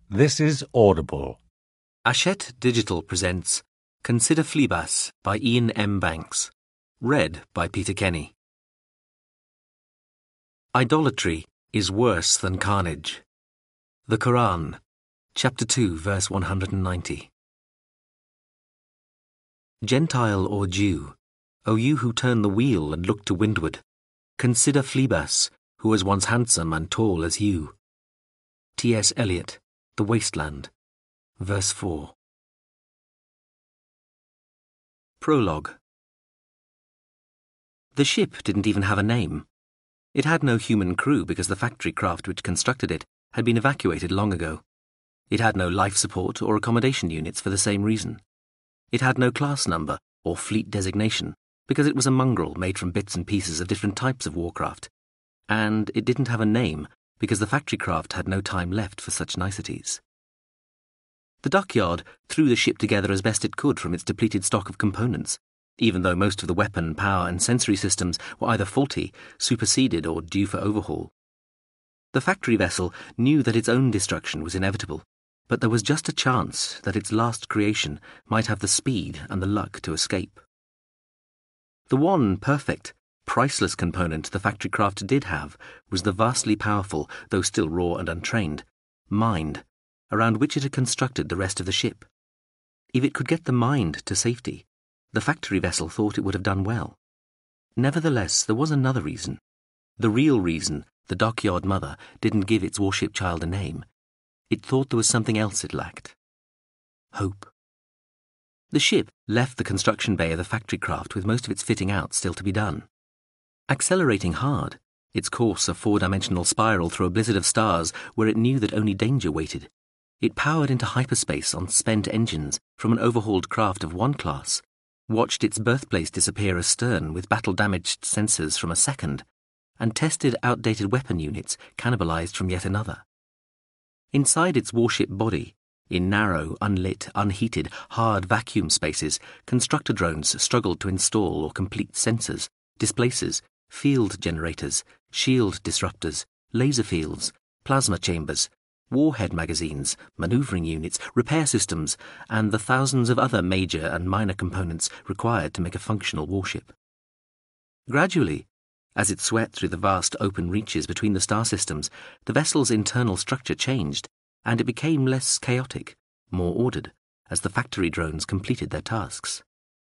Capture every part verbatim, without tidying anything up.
This is Audible. Hachette Digital presents Consider Phlebas by Ian M. Banks. Read by Peter Kenny. Idolatry is worse than carnage. The Quran, Chapter two, verse one hundred ninety. Gentile or Jew, O you who turn the wheel and look to windward, consider Phlebas, who was once handsome and tall as you. T S Eliot, The Wasteland, verse four. Prologue. The ship didn't even have a name. It had no human crew because the factory craft which constructed it had been evacuated long ago. It had no life support or accommodation units for the same reason. It had no class number or fleet designation because it was a mongrel made from bits and pieces of different types of warcraft. And it didn't have a name because the factory craft had no time left for such niceties. The dockyard threw the ship together as best it could from its depleted stock of components, even though most of the weapon, power and sensory systems were either faulty, superseded or due for overhaul. The factory vessel knew that its own destruction was inevitable, but there was just a chance that its last creation might have the speed and the luck to escape. The one perfect, priceless component the factory craft did have was the vastly powerful, though still raw and untrained, mind, around which it had constructed the rest of the ship. If it could get the mind to safety, the factory vessel thought it would have done well. Nevertheless, there was another reason. The real reason the dockyard mother didn't give its warship child a name. It thought there was something else it lacked. Hope. The ship left the construction bay of the factory craft with most of its fitting out still to be done. Accelerating hard, its course a four-dimensional spiral through a blizzard of stars where it knew that only danger waited, it powered into hyperspace on spent engines from an overhauled craft of one class, watched its birthplace disappear astern with battle-damaged sensors from a second, and tested outdated weapon units cannibalized from yet another. Inside its warship body, in narrow, unlit, unheated, hard vacuum spaces, constructor drones struggled to install or complete sensors, displacers, field generators, shield disruptors, laser fields, plasma chambers, warhead magazines, maneuvering units, repair systems, and the thousands of other major and minor components required to make a functional warship. Gradually, as it swept through the vast open reaches between the star systems, the vessel's internal structure changed, and it became less chaotic, more ordered, as the factory drones completed their tasks.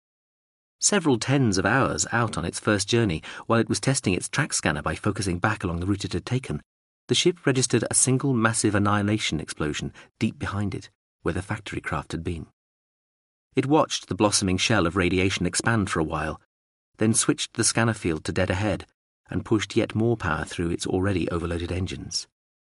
Several tens of hours out on its first journey, while it was testing its track scanner by focusing back along the route it had taken, the ship registered a single massive annihilation explosion deep behind it, where the factory craft had been. It watched the blossoming shell of radiation expand for a while, then switched the scanner field to dead ahead and pushed yet more power through its already overloaded engines.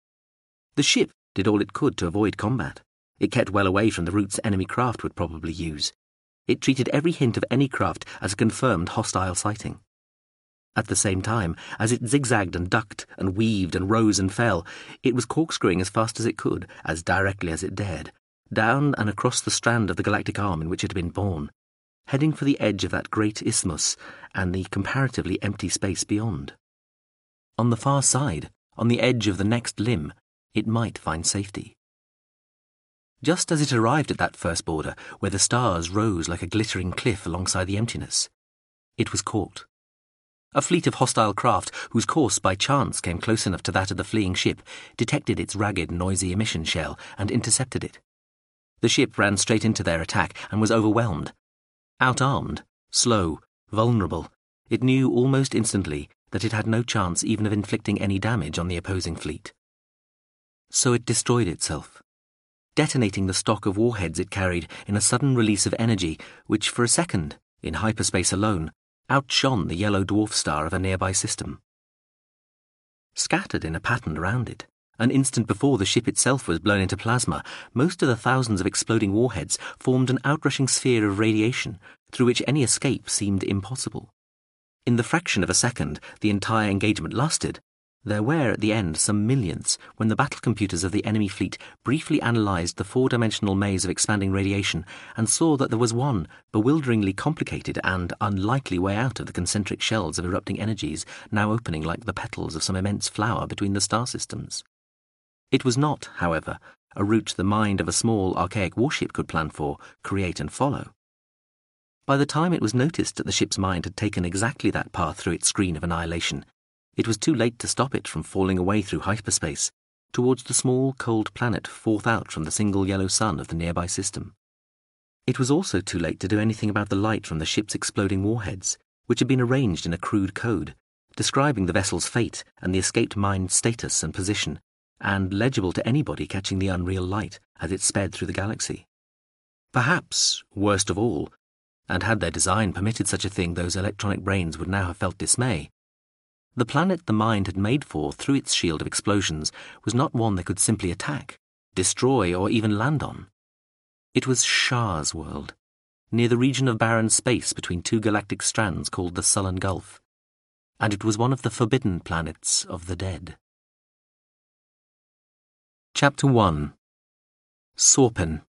The ship did all it could to avoid combat. It kept well away from the routes enemy craft would probably use. It treated every hint of any craft as a confirmed hostile sighting. At the same time, as it zigzagged and ducked and weaved and rose and fell, it was corkscrewing as fast as it could, as directly as it dared, down and across the strand of the galactic arm in which it had been born, heading for the edge of that great isthmus and the comparatively empty space beyond. On the far side, on the edge of the next limb, it might find safety. Just as it arrived at that first border, where the stars rose like a glittering cliff alongside the emptiness, it was caught. A fleet of hostile craft, whose course by chance came close enough to that of the fleeing ship, detected its ragged, noisy emission shell and intercepted it. The ship ran straight into their attack and was overwhelmed. Outarmed, slow, vulnerable, it knew almost instantly that it had no chance even of inflicting any damage on the opposing fleet. So it destroyed itself, detonating the stock of warheads it carried in a sudden release of energy which, for a second, in hyperspace alone, outshone the yellow dwarf star of a nearby system. Scattered in a pattern around it, an instant before the ship itself was blown into plasma, most of the thousands of exploding warheads formed an outrushing sphere of radiation through which any escape seemed impossible. In the fraction of a second the entire engagement lasted, there were at the end some millionths when the battle computers of the enemy fleet briefly analysed the four-dimensional maze of expanding radiation and saw that there was one bewilderingly complicated and unlikely way out of the concentric shells of erupting energies now opening like the petals of some immense flower between the star systems. It was not, however, a route the mind of a small, archaic warship could plan for, create and follow. By the time it was noticed that the ship's mind had taken exactly that path through its screen of annihilation, it was too late to stop it from falling away through hyperspace, towards the small, cold planet forth out from the single yellow sun of the nearby system. It was also too late to do anything about the light from the ship's exploding warheads, which had been arranged in a crude code, describing the vessel's fate and the escaped mind's status and position, and legible to anybody catching the unreal light as it sped through the galaxy. Perhaps, worst of all, and had their design permitted such a thing, those electronic brains would now have felt dismay, the planet the mind had made for through its shield of explosions was not one they could simply attack, destroy, or even land on. It was Shah's world, near the region of barren space between two galactic strands called the Sullen Gulf, and it was one of the forbidden planets of the dead. Chapter one. Sorpin.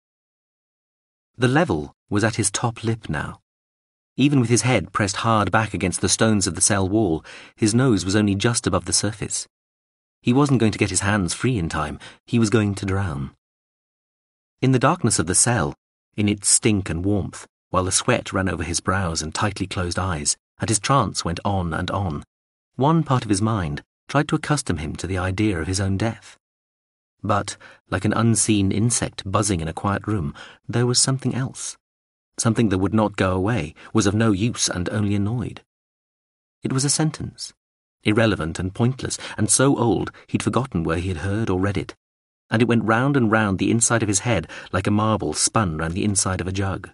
The level was at his top lip now. Even with his head pressed hard back against the stones of the cell wall, his nose was only just above the surface. He wasn't going to get his hands free in time. He was going to drown. In the darkness of the cell, in its stink and warmth, while the sweat ran over his brows and tightly closed eyes, and his trance went on and on, one part of his mind tried to accustom him to the idea of his own death. But, like an unseen insect buzzing in a quiet room, there was something else. Something that would not go away, was of no use and only annoyed. It was a sentence, irrelevant and pointless, and so old he'd forgotten where he had heard or read it, and it went round and round the inside of his head like a marble spun round the inside of a jug.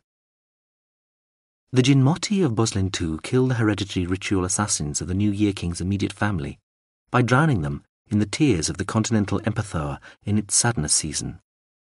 The Jinmoti of Boslin two killed the hereditary ritual assassins of the New Year King's immediate family by drowning them in the tears of the continental empathour in its sadness season.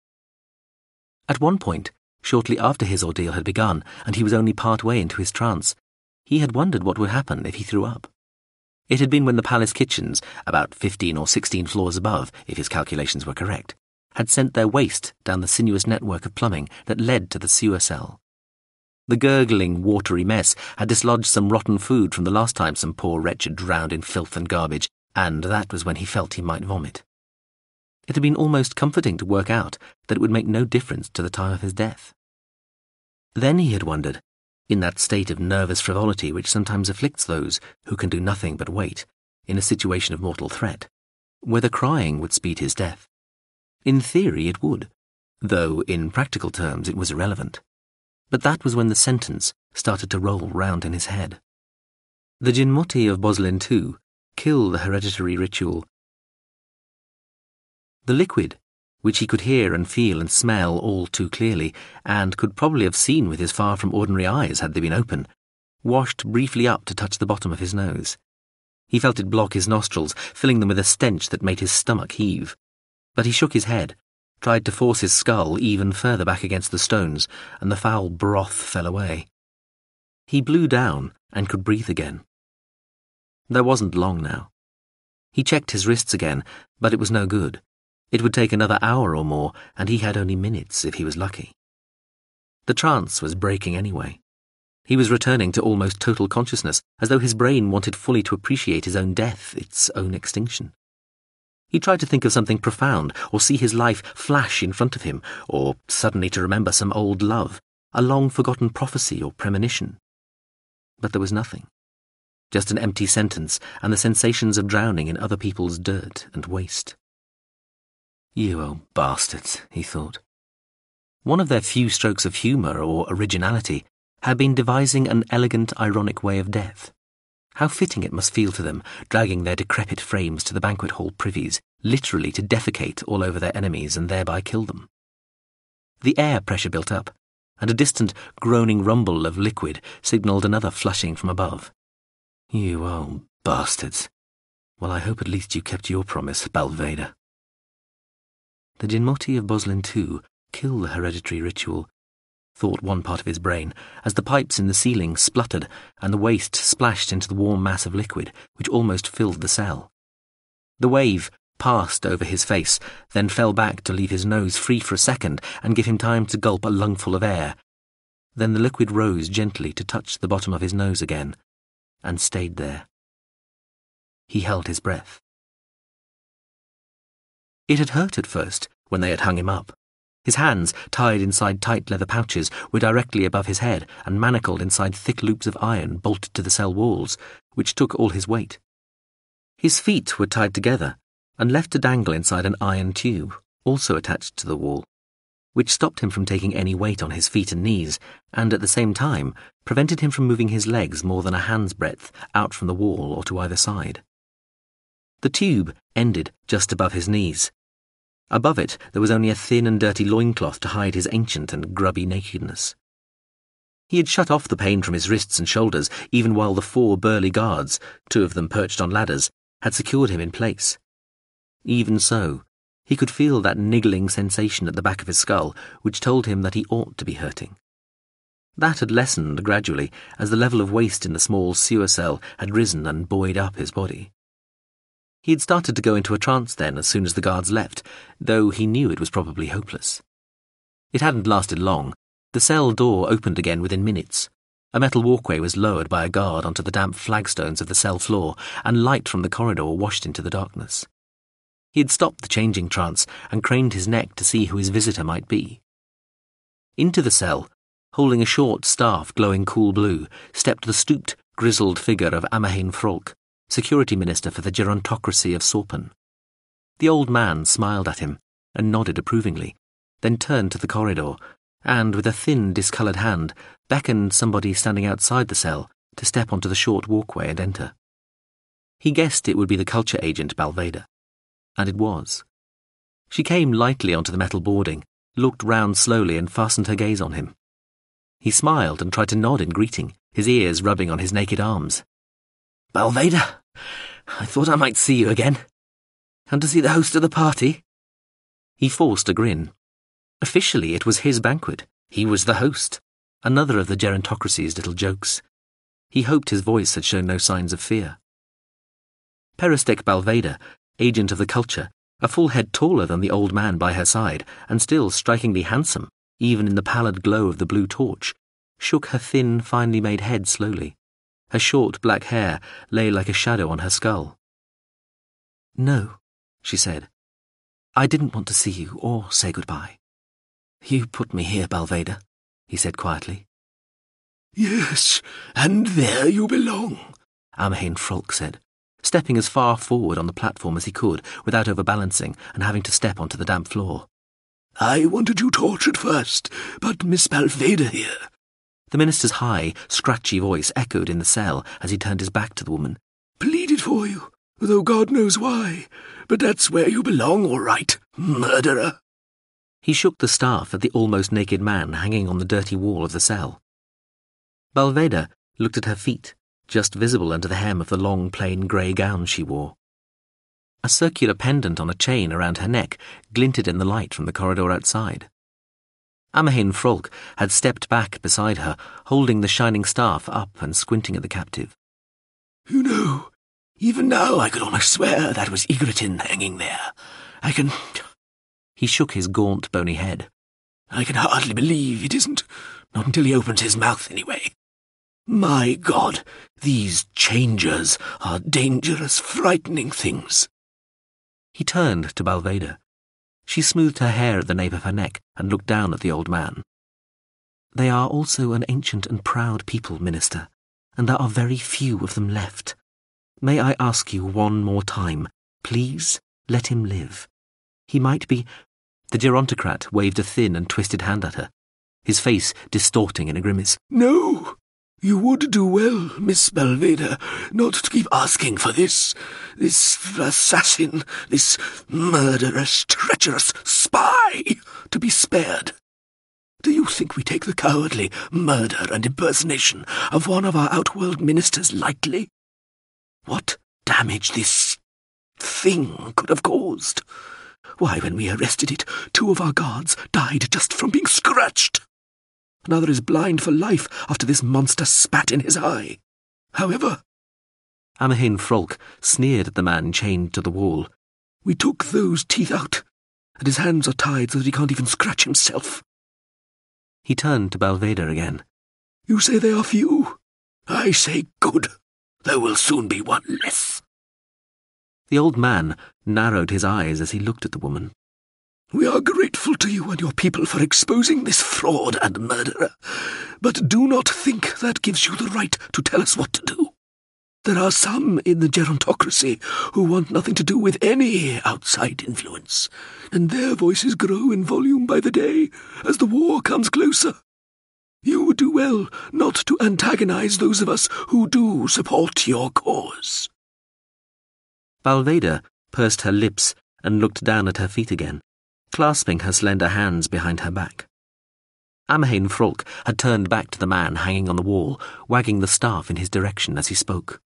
At one point, shortly after his ordeal had begun, and he was only part way into his trance, he had wondered what would happen if he threw up. It had been when the palace kitchens, about fifteen or sixteen floors above, if his calculations were correct, had sent their waste down the sinuous network of plumbing that led to the sewer cell. The gurgling, watery mess had dislodged some rotten food from the last time some poor wretch had drowned in filth and garbage, and that was when he felt he might vomit. It had been almost comforting to work out that it would make no difference to the time of his death. Then he had wondered, in that state of nervous frivolity which sometimes afflicts those who can do nothing but wait, in a situation of mortal threat, whether crying would speed his death. In theory it would, though in practical terms it was irrelevant. But that was when the sentence started to roll round in his head. The Jinmoti of Boslin two kill the hereditary ritual. The liquid, which he could hear and feel and smell all too clearly, and could probably have seen with his far-from-ordinary eyes had they been open, washed briefly up to touch the bottom of his nose. He felt it block his nostrils, filling them with a stench that made his stomach heave. But he shook his head, tried to force his skull even further back against the stones, and the foul broth fell away. He blew down and could breathe again. There wasn't long now. He checked his wrists again, but it was no good. It would take another hour or more, and he had only minutes if he was lucky. The trance was breaking anyway. He was returning to almost total consciousness, as though his brain wanted fully to appreciate his own death, its own extinction. He tried to think of something profound, or see his life flash in front of him, or suddenly to remember some old love, a long-forgotten prophecy or premonition. But there was nothing. Just an empty sentence, and the sensations of drowning in other people's dirt and waste. You old bastards, he thought. One of their few strokes of humour or originality had been devising an elegant, ironic way of death. How fitting it must feel to them, dragging their decrepit frames to the banquet hall privies, literally to defecate all over their enemies and thereby kill them. The air pressure built up, and a distant, groaning rumble of liquid signalled another flushing from above. You old bastards. Well, I hope at least you kept your promise, Balveda. The Jinmoti of Boslin two kill the hereditary ritual, thought one part of his brain, as the pipes in the ceiling spluttered and the waste splashed into the warm mass of liquid which almost filled the cell. The wave passed over his face, then fell back to leave his nose free for a second and give him time to gulp a lungful of air. Then the liquid rose gently to touch the bottom of his nose again, and stayed there. He held his breath. It had hurt at first, when they had hung him up. His hands, tied inside tight leather pouches, were directly above his head and manacled inside thick loops of iron bolted to the cell walls, which took all his weight. His feet were tied together and left to dangle inside an iron tube, also attached to the wall, which stopped him from taking any weight on his feet and knees, and at the same time prevented him from moving his legs more than a hand's breadth out from the wall or to either side. The tube ended just above his knees. Above it there was only a thin and dirty loincloth to hide his ancient and grubby nakedness. He had shut off the pain from his wrists and shoulders even while the four burly guards, two of them perched on ladders, had secured him in place. Even so, he could feel that niggling sensation at the back of his skull which told him that he ought to be hurting. That had lessened gradually as the level of waste in the small sewer cell had risen and buoyed up his body. He had started to go into a trance then as soon as the guards left, though he knew it was probably hopeless. It hadn't lasted long. The cell door opened again within minutes. A metal walkway was lowered by a guard onto the damp flagstones of the cell floor, and light from the corridor washed into the darkness. He had stopped the changing trance and craned his neck to see who his visitor might be. Into the cell, holding a short staff glowing cool blue, stepped the stooped, grizzled figure of Amahane Frolk, security minister for the gerontocracy of Sorpen. The old man smiled at him and nodded approvingly, then turned to the corridor and, with a thin, discoloured hand, beckoned somebody standing outside the cell to step onto the short walkway and enter. He guessed it would be the culture agent Balveda, and it was. She came lightly onto the metal boarding, looked round slowly and fastened her gaze on him. He smiled and tried to nod in greeting, his ears rubbing on his naked arms. "Balveda, I thought I might see you again. Come to see the host of the party?" He forced a grin. Officially, it was his banquet. He was the host. Another of the gerontocracy's little jokes. He hoped his voice had shown no signs of fear. Peristek Balveda, agent of the culture, a full head taller than the old man by her side, and still strikingly handsome, even in the pallid glow of the blue torch, shook her thin, finely made head slowly. Her short black hair lay like a shadow on her skull. "No," she said. "I didn't want to see you or say goodbye. You put me here, Balveda," he said quietly. "Yes, and there you belong," Amahane Frolk said, stepping as far forward on the platform as he could without overbalancing and having to step onto the damp floor. "I wanted you tortured first, but Miss Balveda here—" The minister's high, scratchy voice echoed in the cell as he turned his back to the woman. "Pleaded for you, though God knows why, but that's where you belong, all right, murderer." He shook the staff at the almost naked man hanging on the dirty wall of the cell. Balveda looked at her feet, just visible under the hem of the long, plain grey gown she wore. A circular pendant on a chain around her neck glinted in the light from the corridor outside. Amahane Frolk had stepped back beside her, holding the shining staff up and squinting at the captive. "You know, even now I could almost swear that was Ygritte hanging there. I can—" He shook his gaunt, bony head. "I can hardly believe it isn't, not until he opens his mouth anyway. My God, these changers are dangerous, frightening things." He turned to Balveda. She smoothed her hair at the nape of her neck and looked down at the old man. "They are also an ancient and proud people, Minister, and there are very few of them left. May I ask you one more time, please let him live. He might be—" The gerontocrat waved a thin and twisted hand at her, his face distorting in a grimace. "No! You would do well, Miss Balveda, not to keep asking for this, this assassin, this murderous, treacherous spy to be spared. Do you think we take the cowardly murder and impersonation of one of our outworld ministers lightly? What damage this thing could have caused? Why, when we arrested it, two of our guards died just from being scratched. Another is blind for life after this monster spat in his eye. However—" Amahane Frolk sneered at the man chained to the wall. "We took those teeth out, and his hands are tied so that he can't even scratch himself." He turned to Balveda again. "You say they are few? I say good. There will soon be one less." The old man narrowed his eyes as he looked at the woman. We are grateful to you and your people for exposing this fraud and murderer, but do not think that gives you the right to tell us what to do. There are some in the gerontocracy who want nothing to do with any outside influence, and their voices grow in volume by the day as the war comes closer. You would do well not to antagonize those of us who do support your cause. Balveda pursed her lips and looked down at her feet again, clasping her slender hands behind her back. Amahane Frolk had turned back to the man hanging on the wall, wagging the staff in his direction as he spoke.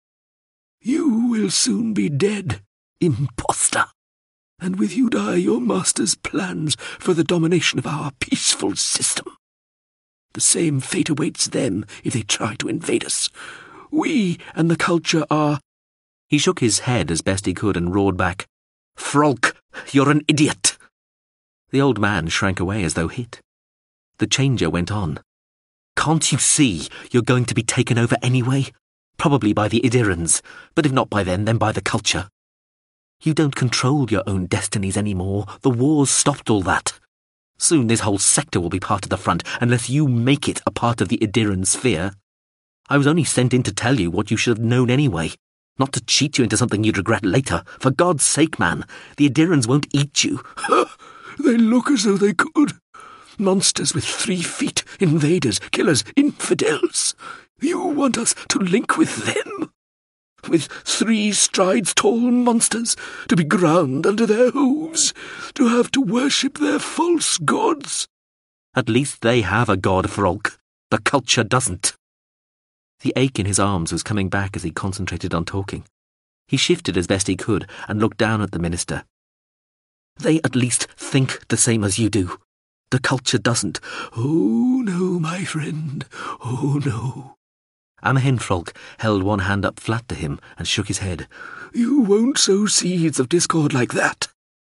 You will soon be dead, imposter, and with you die your master's plans for the domination of our peaceful system. The same fate awaits them if they try to invade us. We and the culture are... He shook his head as best he could and roared back, Frolk, you're an idiot! The old man shrank away as though hit. The changer went on. Can't you see you're going to be taken over anyway? Probably by the Idirans, but if not by them, then by the culture. You don't control your own destinies anymore. The war's stopped all that. Soon this whole sector will be part of the front, unless you make it a part of the Idiran sphere. I was only sent in to tell you what you should have known anyway, not to cheat you into something you'd regret later. For God's sake, man, the Idirans won't eat you. They look as though they could. Monsters with three feet, invaders, killers, infidels. You want us to link with them? With three strides tall monsters, to be ground under their hooves, to have to worship their false gods? At least they have a god, Frolk. The culture doesn't. The ache in his arms was coming back as he concentrated on talking. He shifted as best he could and looked down at the minister. They at least think the same as you do. The culture doesn't. Oh, no, my friend. Oh, no. Amahane Frolk held one hand up flat to him and shook his head. You won't sow seeds of discord like that.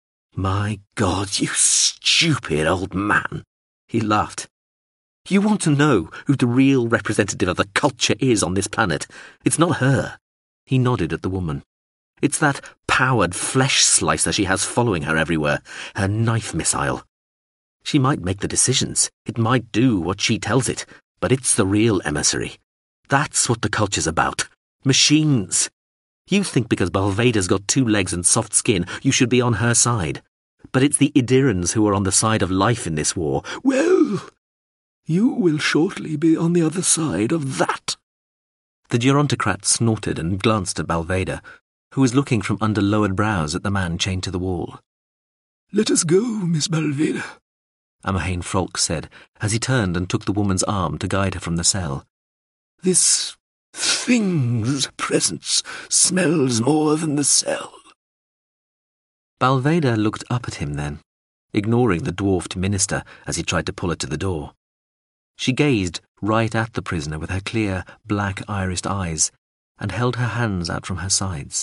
My God, you stupid old man. He laughed. You want to know who the real representative of the culture is on this planet? It's not her. He nodded at the woman. It's that powered flesh slicer she has following her everywhere, her knife missile. She might make the decisions, it might do what she tells it, but it's the real emissary. That's what the culture's about. Machines. You think because Balveda's got two legs and soft skin, you should be on her side. But it's the Idirans who are on the side of life in this war. Well, you will shortly be on the other side of that. The gerontocrat snorted and glanced at Balveda, who was looking from under lowered brows at the man chained to the wall. Let us go, Miss Balveda, Amahane Frolk said, as he turned and took the woman's arm to guide her from the cell. This thing's presence smells more than the cell. Balveda looked up at him then, ignoring the dwarfed minister as he tried to pull her to the door. She gazed right at the prisoner with her clear, black-irised eyes and held her hands out from her sides.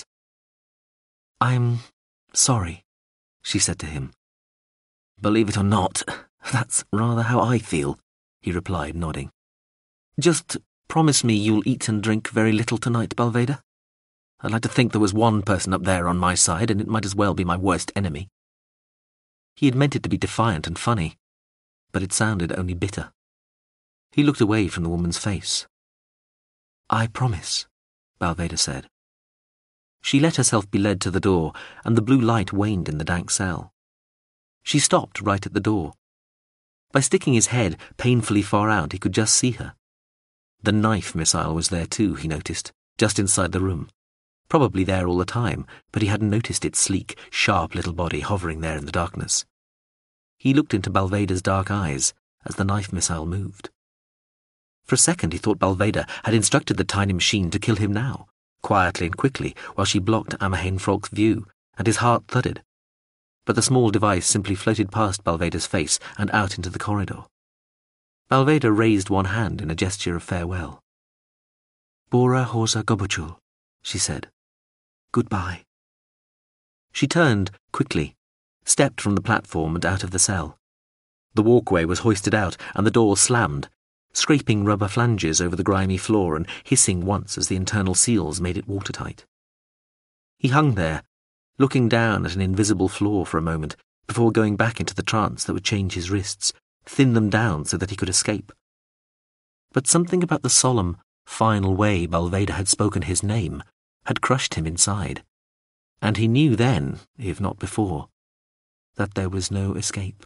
I'm sorry, she said to him. Believe it or not, that's rather how I feel, he replied, nodding. Just promise me you'll eat and drink very little tonight, Balveda. I'd like to think there was one person up there on my side, and it might as well be my worst enemy. He had meant it to be defiant and funny, but it sounded only bitter. He looked away from the woman's face. I promise, Balveda said. She let herself be led to the door, and the blue light waned in the dank cell. She stopped right at the door. By sticking his head painfully far out, he could just see her. The knife missile was there too, he noticed, just inside the room. Probably there all the time, but he hadn't noticed its sleek, sharp little body hovering there in the darkness. He looked into Balveda's dark eyes as the knife missile moved. For a second he thought Balveda had instructed the tiny machine to kill him now, quietly and quickly, while she blocked Amahane Frolk's view, and his heart thudded. But the small device simply floated past Balveda's face and out into the corridor. Balveda raised one hand in a gesture of farewell. Bora Horsa Gobochul, she said. Goodbye. She turned quickly, stepped from the platform and out of the cell. The walkway was hoisted out and the door slammed, scraping rubber flanges over the grimy floor and hissing once as the internal seals made it watertight. He hung there, looking down at an invisible floor for a moment before going back into the trance that would change his wrists, thin them down so that he could escape. But something about the solemn, final way Balveda had spoken his name had crushed him inside, and he knew then, if not before, that there was no escape.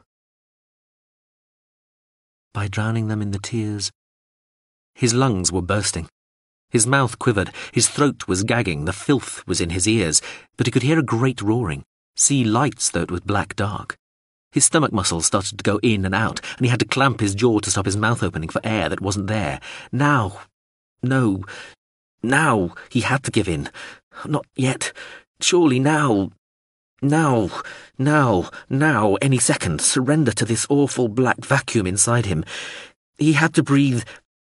By drowning them in the tears, his lungs were bursting. His mouth quivered, his throat was gagging, the filth was in his ears, but he could hear a great roaring, see lights though it was black dark. His stomach muscles started to go in and out, and he had to clamp his jaw to stop his mouth opening for air that wasn't there. Now, no, now he had to give in. Not yet. Surely now, now, now, now, any second, surrender to this awful black vacuum inside him. He had to breathe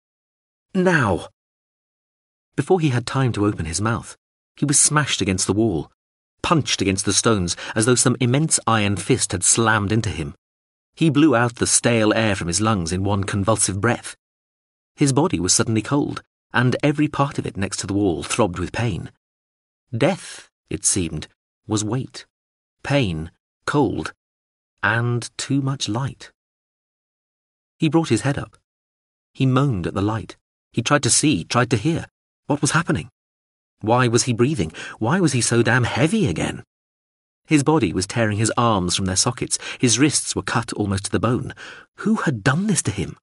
now. Before he had time to open his mouth, he was smashed against the wall, punched against the stones as though some immense iron fist had slammed into him. He blew out the stale air from his lungs in one convulsive breath. His body was suddenly cold, and every part of it next to the wall throbbed with pain. Death, it seemed, was weight, pain, cold, and too much light. He brought his head up. He moaned at the light. He tried to see, tried to hear. What was happening? Why was he breathing? Why was he so damn heavy again? His body was tearing his arms from their sockets. His wrists were cut almost to the bone. Who had done this to him?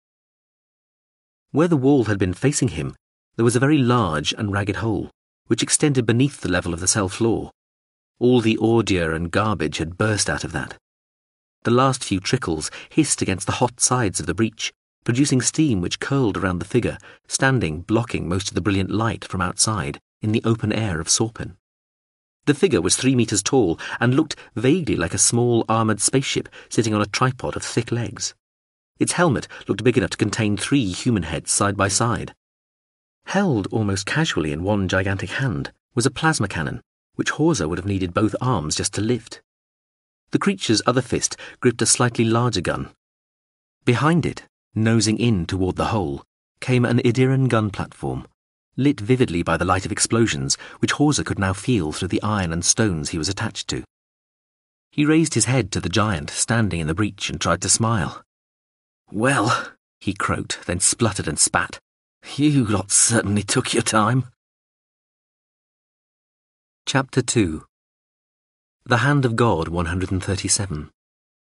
Where the wall had been facing him, there was a very large and ragged hole, which extended beneath the level of the cell floor. All the ordure and garbage had burst out of that. The last few trickles hissed against the hot sides of the breach, producing steam which curled around the figure, standing blocking most of the brilliant light from outside in the open air of Sorpin. The figure was three metres tall and looked vaguely like a small armoured spaceship sitting on a tripod of thick legs. Its helmet looked big enough to contain three human heads side by side. Held almost casually in one gigantic hand was a plasma cannon, which Hawser would have needed both arms just to lift. The creature's other fist gripped a slightly larger gun. Behind it, nosing in toward the hole, came an Idiran gun platform, lit vividly by the light of explosions, which Hawser could now feel through the iron and stones he was attached to. He raised his head to the giant standing in the breach and tried to smile. "Well," he croaked, then spluttered and spat, "you lot certainly took your time." Chapter two. The Hand of God one hundred thirty-seven.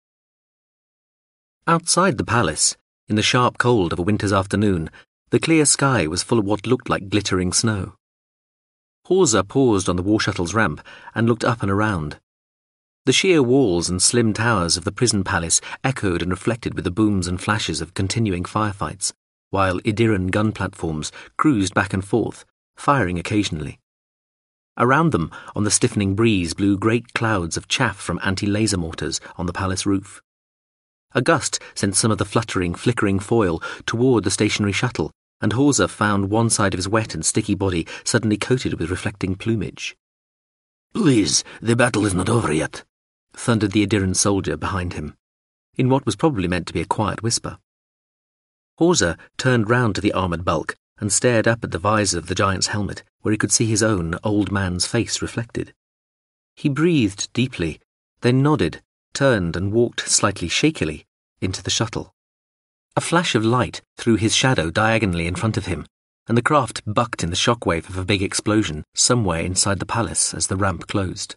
Outside the palace, in the sharp cold of a winter's afternoon, the clear sky was full of what looked like glittering snow. Hawser paused on the war shuttle's ramp and looked up and around. The sheer walls and slim towers of the prison palace echoed and reflected with the booms and flashes of continuing firefights, while Idiran gun platforms cruised back and forth, firing occasionally. Around them, on the stiffening breeze, blew great clouds of chaff from anti-laser mortars on the palace roof. A gust sent some of the fluttering, flickering foil toward the stationary shuttle, and Hawser found one side of his wet and sticky body suddenly coated with reflecting plumage. "Please, the battle is not over yet," thundered the Idiran soldier behind him, in what was probably meant to be a quiet whisper. Hawser turned round to the armoured bulk and stared up at the visor of the giant's helmet, where he could see his own old man's face reflected. He breathed deeply, then nodded, turned and walked slightly shakily into the shuttle. A flash of light threw his shadow diagonally in front of him, and the craft bucked in the shockwave of a big explosion somewhere inside the palace as the ramp closed.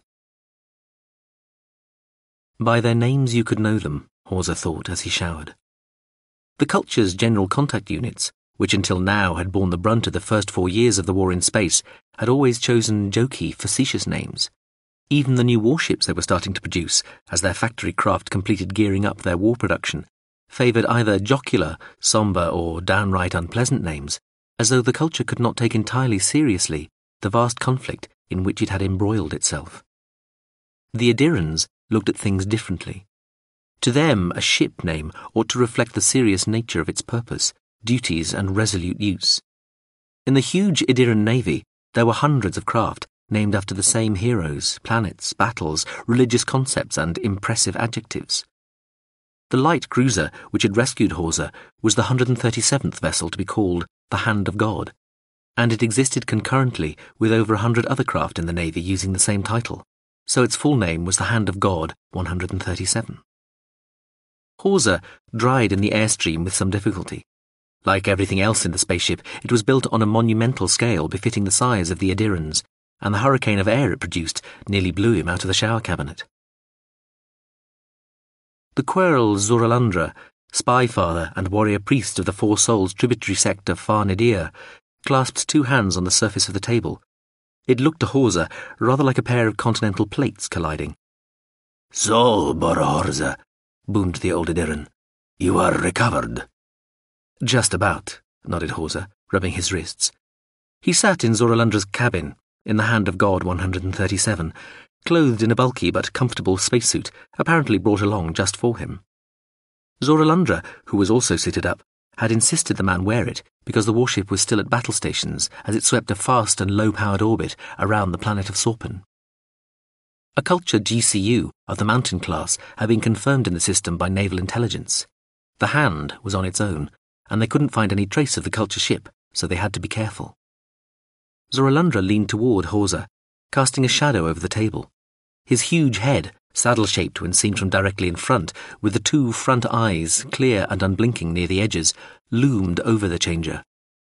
By their names you could know them, Hawser thought as he showered. The culture's general contact units, which until now had borne the brunt of the first four years of the war in space, had always chosen jokey, facetious names. Even the new warships they were starting to produce, as their factory craft completed gearing up their war production, favoured either jocular, sombre, or downright unpleasant names, as though the culture could not take entirely seriously the vast conflict in which it had embroiled itself. The Idirans looked at things differently. To them, a ship name ought to reflect the serious nature of its purpose, duties, and resolute use. In the huge Idiran navy, there were hundreds of craft named after the same heroes, planets, battles, religious concepts, and impressive adjectives. The light cruiser which had rescued Hawser was the one hundred thirty-seventh vessel to be called the Hand of God, and it existed concurrently with over a hundred other craft in the navy using the same title. so its full name was the Hand of God one hundred thirty-seven. Hawser dried in the airstream with some difficulty. Like everything else in the spaceship, it was built on a monumental scale befitting the size of the Adirans, and the hurricane of air it produced nearly blew him out of the shower cabinet. The Querl Zuralandra, spy father and warrior priest of the Four Souls tributary sect of Far Nadir, clasped two hands on the surface of the table. It looked to Hawser rather like a pair of continental plates colliding. "So, Bora Hawser," boomed the old Adiran, "you are recovered." "Just about," nodded Hawser, rubbing his wrists. He sat in Zoralandra's cabin, in the Hand of God one hundred thirty-seven, clothed in a bulky but comfortable spacesuit, apparently brought along just for him. Zoralandra, who was also seated up, had insisted the man wear it because the warship was still at battle stations as it swept a fast and low-powered orbit around the planet of Sorpin. A culture G C U of the Mountain class had been confirmed in the system by naval intelligence. The Hand was on its own, and they couldn't find any trace of the culture ship, so they had to be careful. Zoralandra leaned toward Hawser, casting a shadow over the table. His huge head, saddle-shaped when seen from directly in front, with the two front eyes, clear and unblinking near the edges, loomed over the changer.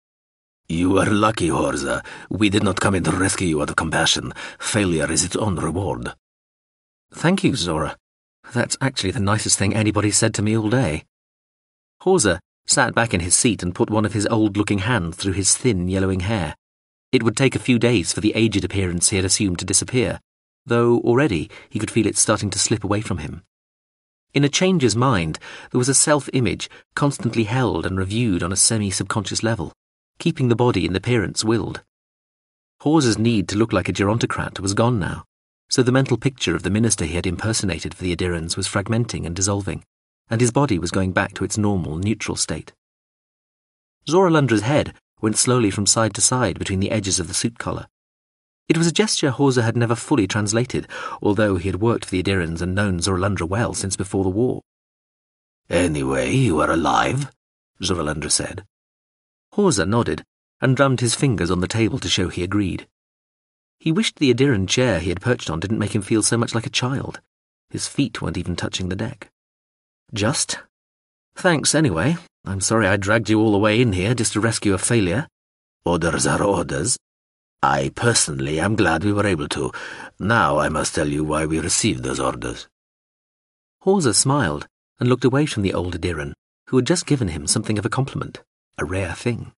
"You are lucky, Hawser. We did not come in to rescue you out of compassion. Failure is its own reward." "Thank you, Zora. That's actually the nicest thing anybody's said to me all day." Hawser sat back in his seat and put one of his old-looking hands through his thin, yellowing hair. It would take a few days for the aged appearance he had assumed to disappear, though already he could feel it starting to slip away from him. In a changer's mind, there was a self-image constantly held and reviewed on a semi-subconscious level, keeping the body in the appearance willed. Hawser's need to look like a gerontocrat was gone now, so the mental picture of the minister he had impersonated for the Adirans was fragmenting and dissolving, and his body was going back to its normal, neutral state. Zoralandra's head went slowly from side to side between the edges of the suit collar. It was a gesture Hawser had never fully translated, although he had worked for the Adirans and known Zoralandra well since before the war. "Anyway, you are alive," Zoralandra said. Hawser nodded and drummed his fingers on the table to show he agreed. He wished the Adiran chair he had perched on didn't make him feel so much like a child. His feet weren't even touching the deck. "Just? Thanks anyway. I'm sorry I dragged you all the way in here just to rescue a failure." "Orders are orders. I personally am glad we were able to. Now I must tell you why we received those orders." Hawser smiled and looked away from the old Adiran, who had just given him something of a compliment, a rare thing.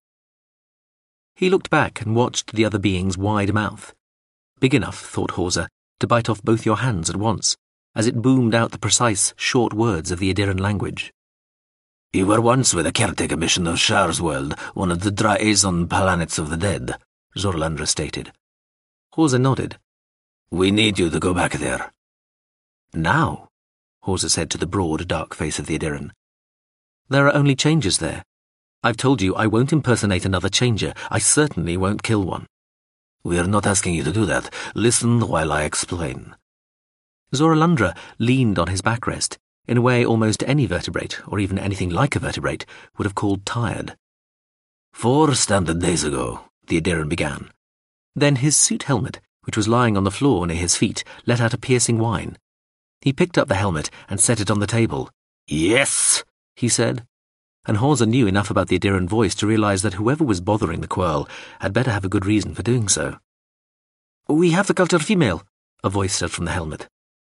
He looked back and watched the other being's wide mouth. Big enough, thought Hawser, to bite off both your hands at once, as it boomed out the precise, short words of the Adiran language. "You were once with a caretaker mission of Shar's world, one of the Draazon planets of the dead," Zoralandra stated. Hawser nodded. "We need you to go back there." "Now," Hawser said to the broad, dark face of the Adiran. "There are only changers there. I've told you I won't impersonate another changer. I certainly won't kill one." "We are not asking you to do that. Listen while I explain." Zoralandra leaned on his backrest, in a way almost any vertebrate, or even anything like a vertebrate, would have called tired. Four standard days ago," the Adiran began. Then his suit helmet, which was lying on the floor near his feet, let out a piercing whine. He picked up the helmet and set it on the table. "Yes," he said, and Hawser knew enough about the Adiran voice to realize that whoever was bothering the Querl had better have a good reason for doing so. "We have the culture female," a voice said from the helmet.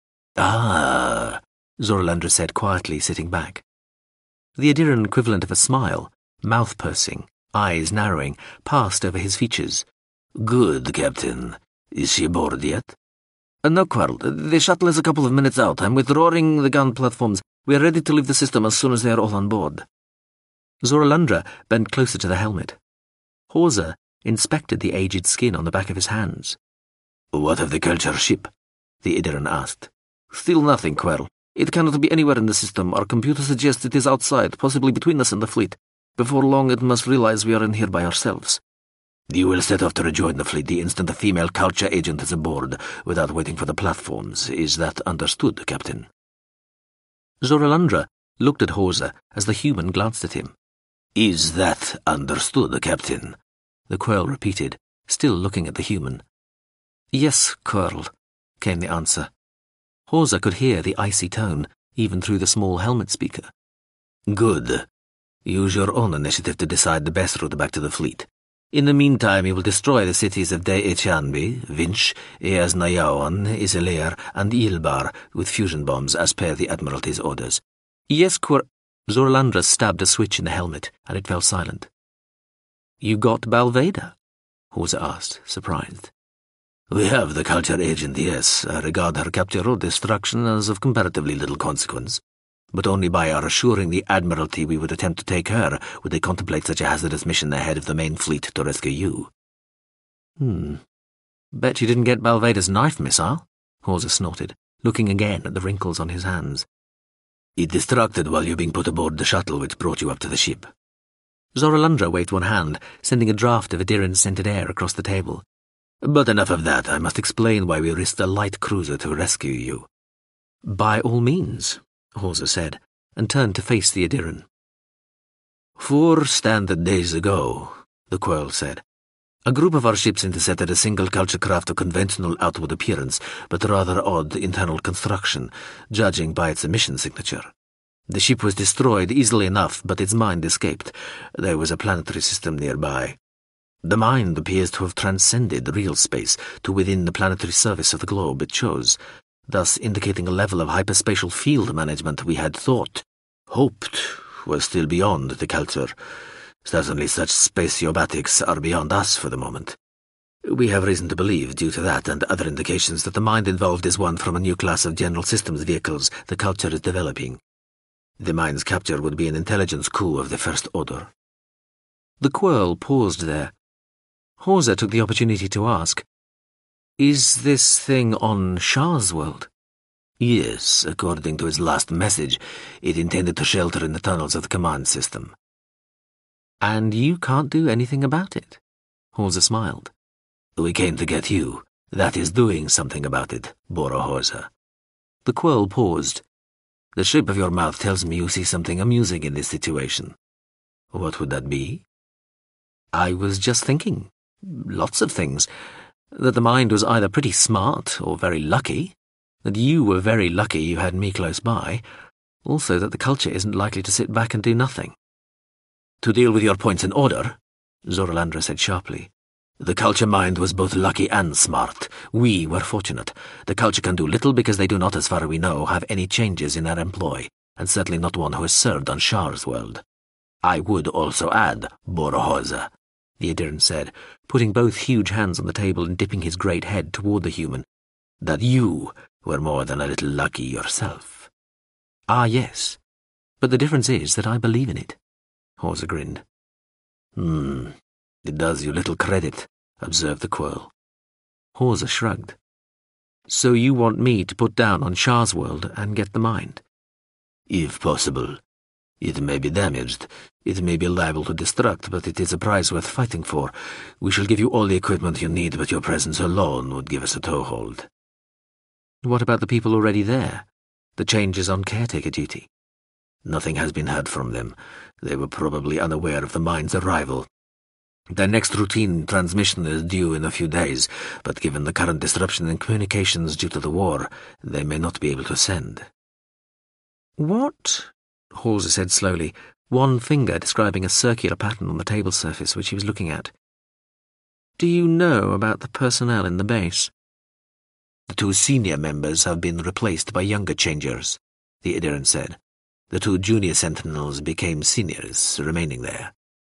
"Ah," Zoralandra said quietly, sitting back. The Adiran equivalent of a smile, mouth pursing, eyes narrowing, passed over his features. "Good, Captain. Is she aboard yet?" Uh, no, Querl. The shuttle is a couple of minutes out. I'm withdrawing the gun platforms. We are ready to leave the system as soon as they are all on board." Zoralandra bent closer to the helmet. Hawser inspected the aged skin on the back of his hands. "What of the culture ship?" the Adiran asked. "Still nothing, Querl. It cannot be anywhere in the system. Our computer suggests it is outside, possibly between us and the fleet. Before long it must realize we are in here by ourselves." "You will set off to rejoin the fleet the instant the female culture agent is aboard, without waiting for the platforms. Is that understood, Captain?" Zoralandra looked at Hawser as the human glanced at him. "Is that understood, Captain?" the Querl repeated, still looking at the human. "Yes, Querl," came the answer. Hawser could hear the icy tone, even through the small helmet speaker. Good. Use your own initiative to decide the best route back to the fleet. In the meantime, you will destroy the cities of De-Echanbi, Vinch, Eas-Nayawan, Isilir, and Ilbar with fusion bombs as per the Admiralty's orders. Yes, Quir... Zorolandra stabbed a switch in the helmet, and it fell silent. You got Balveda? Hawser asked, surprised. We have the culture agent, yes. I regard her capture or destruction as of comparatively little consequence. But only by our assuring the Admiralty we would attempt to take her would they contemplate such a hazardous mission ahead of the main fleet to rescue you. Hmm. Bet you didn't get Balveda's knife missile, Hawser snorted, looking again at the wrinkles on his hands. It distracted while you being put aboard the shuttle which brought you up to the ship. Zorolandra waved one hand, sending a draft of Adiran's scented air across the table. But enough of that. I must explain why we risked a light cruiser to rescue you. By all means, Hawser said, and turned to face the Adiran. Four standard days ago, the Quirl said, a group of our ships intercepted a single culture craft of conventional outward appearance, but rather odd internal construction, judging by its emission signature. The ship was destroyed easily enough, but its mind escaped. There was a planetary system nearby. The mind appears to have transcended real space to within the planetary surface of the globe it chose, thus indicating a level of hyperspatial field management we had thought, hoped, was still beyond the culture. Certainly such spatiobatics are beyond us for the moment. We have reason to believe, due to that and other indications, that the mind involved is one from a new class of general systems vehicles the culture is developing. The mind's capture would be an intelligence coup of the first order. The Quirl paused there. Hawser took the opportunity to ask, Is this thing on Shah's world? Yes, according to his last message, it intended to shelter in the tunnels of the command system. And you can't do anything about it? Hawser smiled. We came to get you. That is doing something about it, Boro Hawser. The Quirl paused. The shape of your mouth tells me you see something amusing in this situation. What would that be? I was just thinking. Lots of things. That the mind was either pretty smart or very lucky. That you were very lucky you had me close by. Also that the culture isn't likely to sit back and do nothing. To deal with your points in order, Zorolandra said sharply. The culture mind was both lucky and smart. We were fortunate. The culture can do little because they do not, as far as we know, have any changes in our employ, and certainly not one who has served on Shar's world. I would also add, Boro Hawser, the Adiran said, putting both huge hands on the table and dipping his great head toward the human, that you were more than a little lucky yourself. Ah, yes. But the difference is that I believe in it. Hawser grinned. Hmm, it does you little credit, observed the Quirl. Hawser shrugged. So you want me to put down on Shah's world and get the mind? If possible. It may be damaged, it may be liable to destruct, but it is a prize worth fighting for. We shall give you all the equipment you need, but your presence alone would give us a toehold. What about the people already there? The changes on caretaker duty? Nothing has been heard from them. They were probably unaware of the mind's arrival. Their next routine transmission is due in a few days, but given the current disruption in communications due to the war, they may not be able to send. What? Hawser said slowly, one finger describing a circular pattern on the table surface which he was looking at. Do you know about the personnel in the base? The two senior members have been replaced by younger changers, the Adiran said. The two junior sentinels became seniors, remaining there.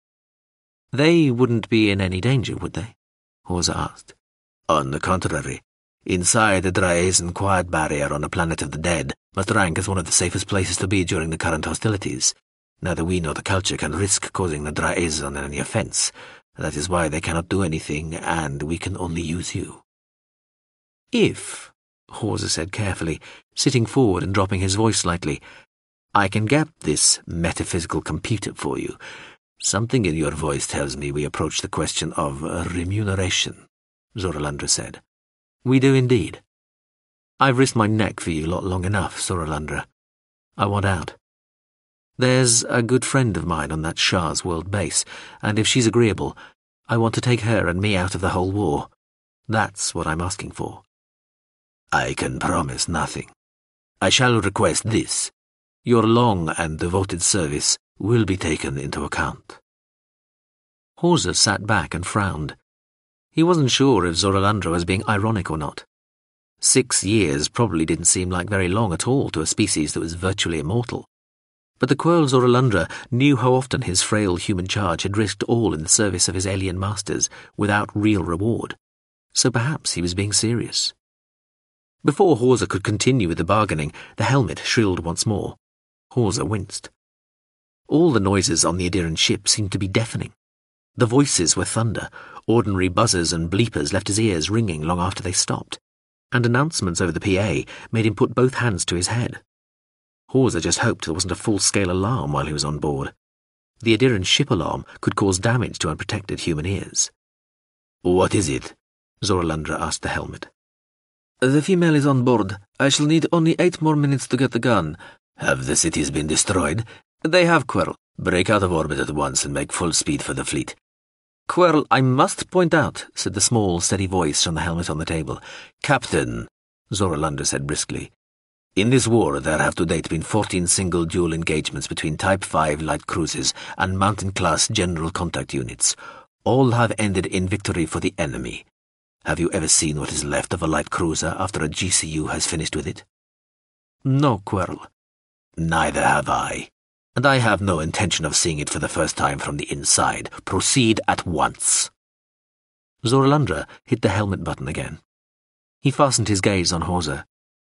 They wouldn't be in any danger, would they? Hawser asked. On the contrary. Inside the Draezen quiet barrier on a planet of the dead must rank as one of the safest places to be during the current hostilities. Neither we nor the culture can risk causing the Draezen any offense. That is why they cannot do anything, and we can only use you. If, Hawser said carefully, sitting forward and dropping his voice slightly, I can get this metaphysical computer for you. Something in your voice tells me we approach the question of uh, remuneration, Zorolandra said. We do indeed. I've risked my neck for you lot long enough, Zorolandra. I want out. There's a good friend of mine on that Shah's world base, and if she's agreeable, I want to take her and me out of the whole war. That's what I'm asking for. I can promise nothing. I shall request this. Your long and devoted service will be taken into account. Horsa sat back and frowned. He wasn't sure if Zorolandra was being ironic or not. Six years probably didn't seem like very long at all to a species that was virtually immortal. But the Quirl Zorolandra knew how often his frail human charge had risked all in the service of his alien masters without real reward. So perhaps he was being serious. Before Horsa could continue with the bargaining, the helmet shrilled once more. Horsa winced. All the noises on the Adiran ship seemed to be deafening. The voices were thunder. Ordinary buzzers and bleepers left his ears ringing long after they stopped, and announcements over the P A made him put both hands to his head. Horsa just hoped there wasn't a full-scale alarm while he was on board. The Adiran ship alarm could cause damage to unprotected human ears. "What is it?" Zorolandra asked the helmet. "The female is on board. I shall need only eight more minutes to get the gun." "Have the cities been destroyed?" "They have, Quirl." "Break out of orbit at once and make full speed for the fleet." "Quirl, I must point out," said the small, steady voice from the helmet on the table. "Captain," Zorolandra said briskly, "in this war there have to date been fourteen single dual engagements between Type five light cruisers and Mountain-class general contact units. All have ended in victory for the enemy. Have you ever seen what is left of a light cruiser after a G C U has finished with it?" "No, Quirl." "Neither have I. And I have no intention of seeing it for the first time from the inside. Proceed at once." Zorolandra hit the helmet button again. He fastened his gaze on Horsa.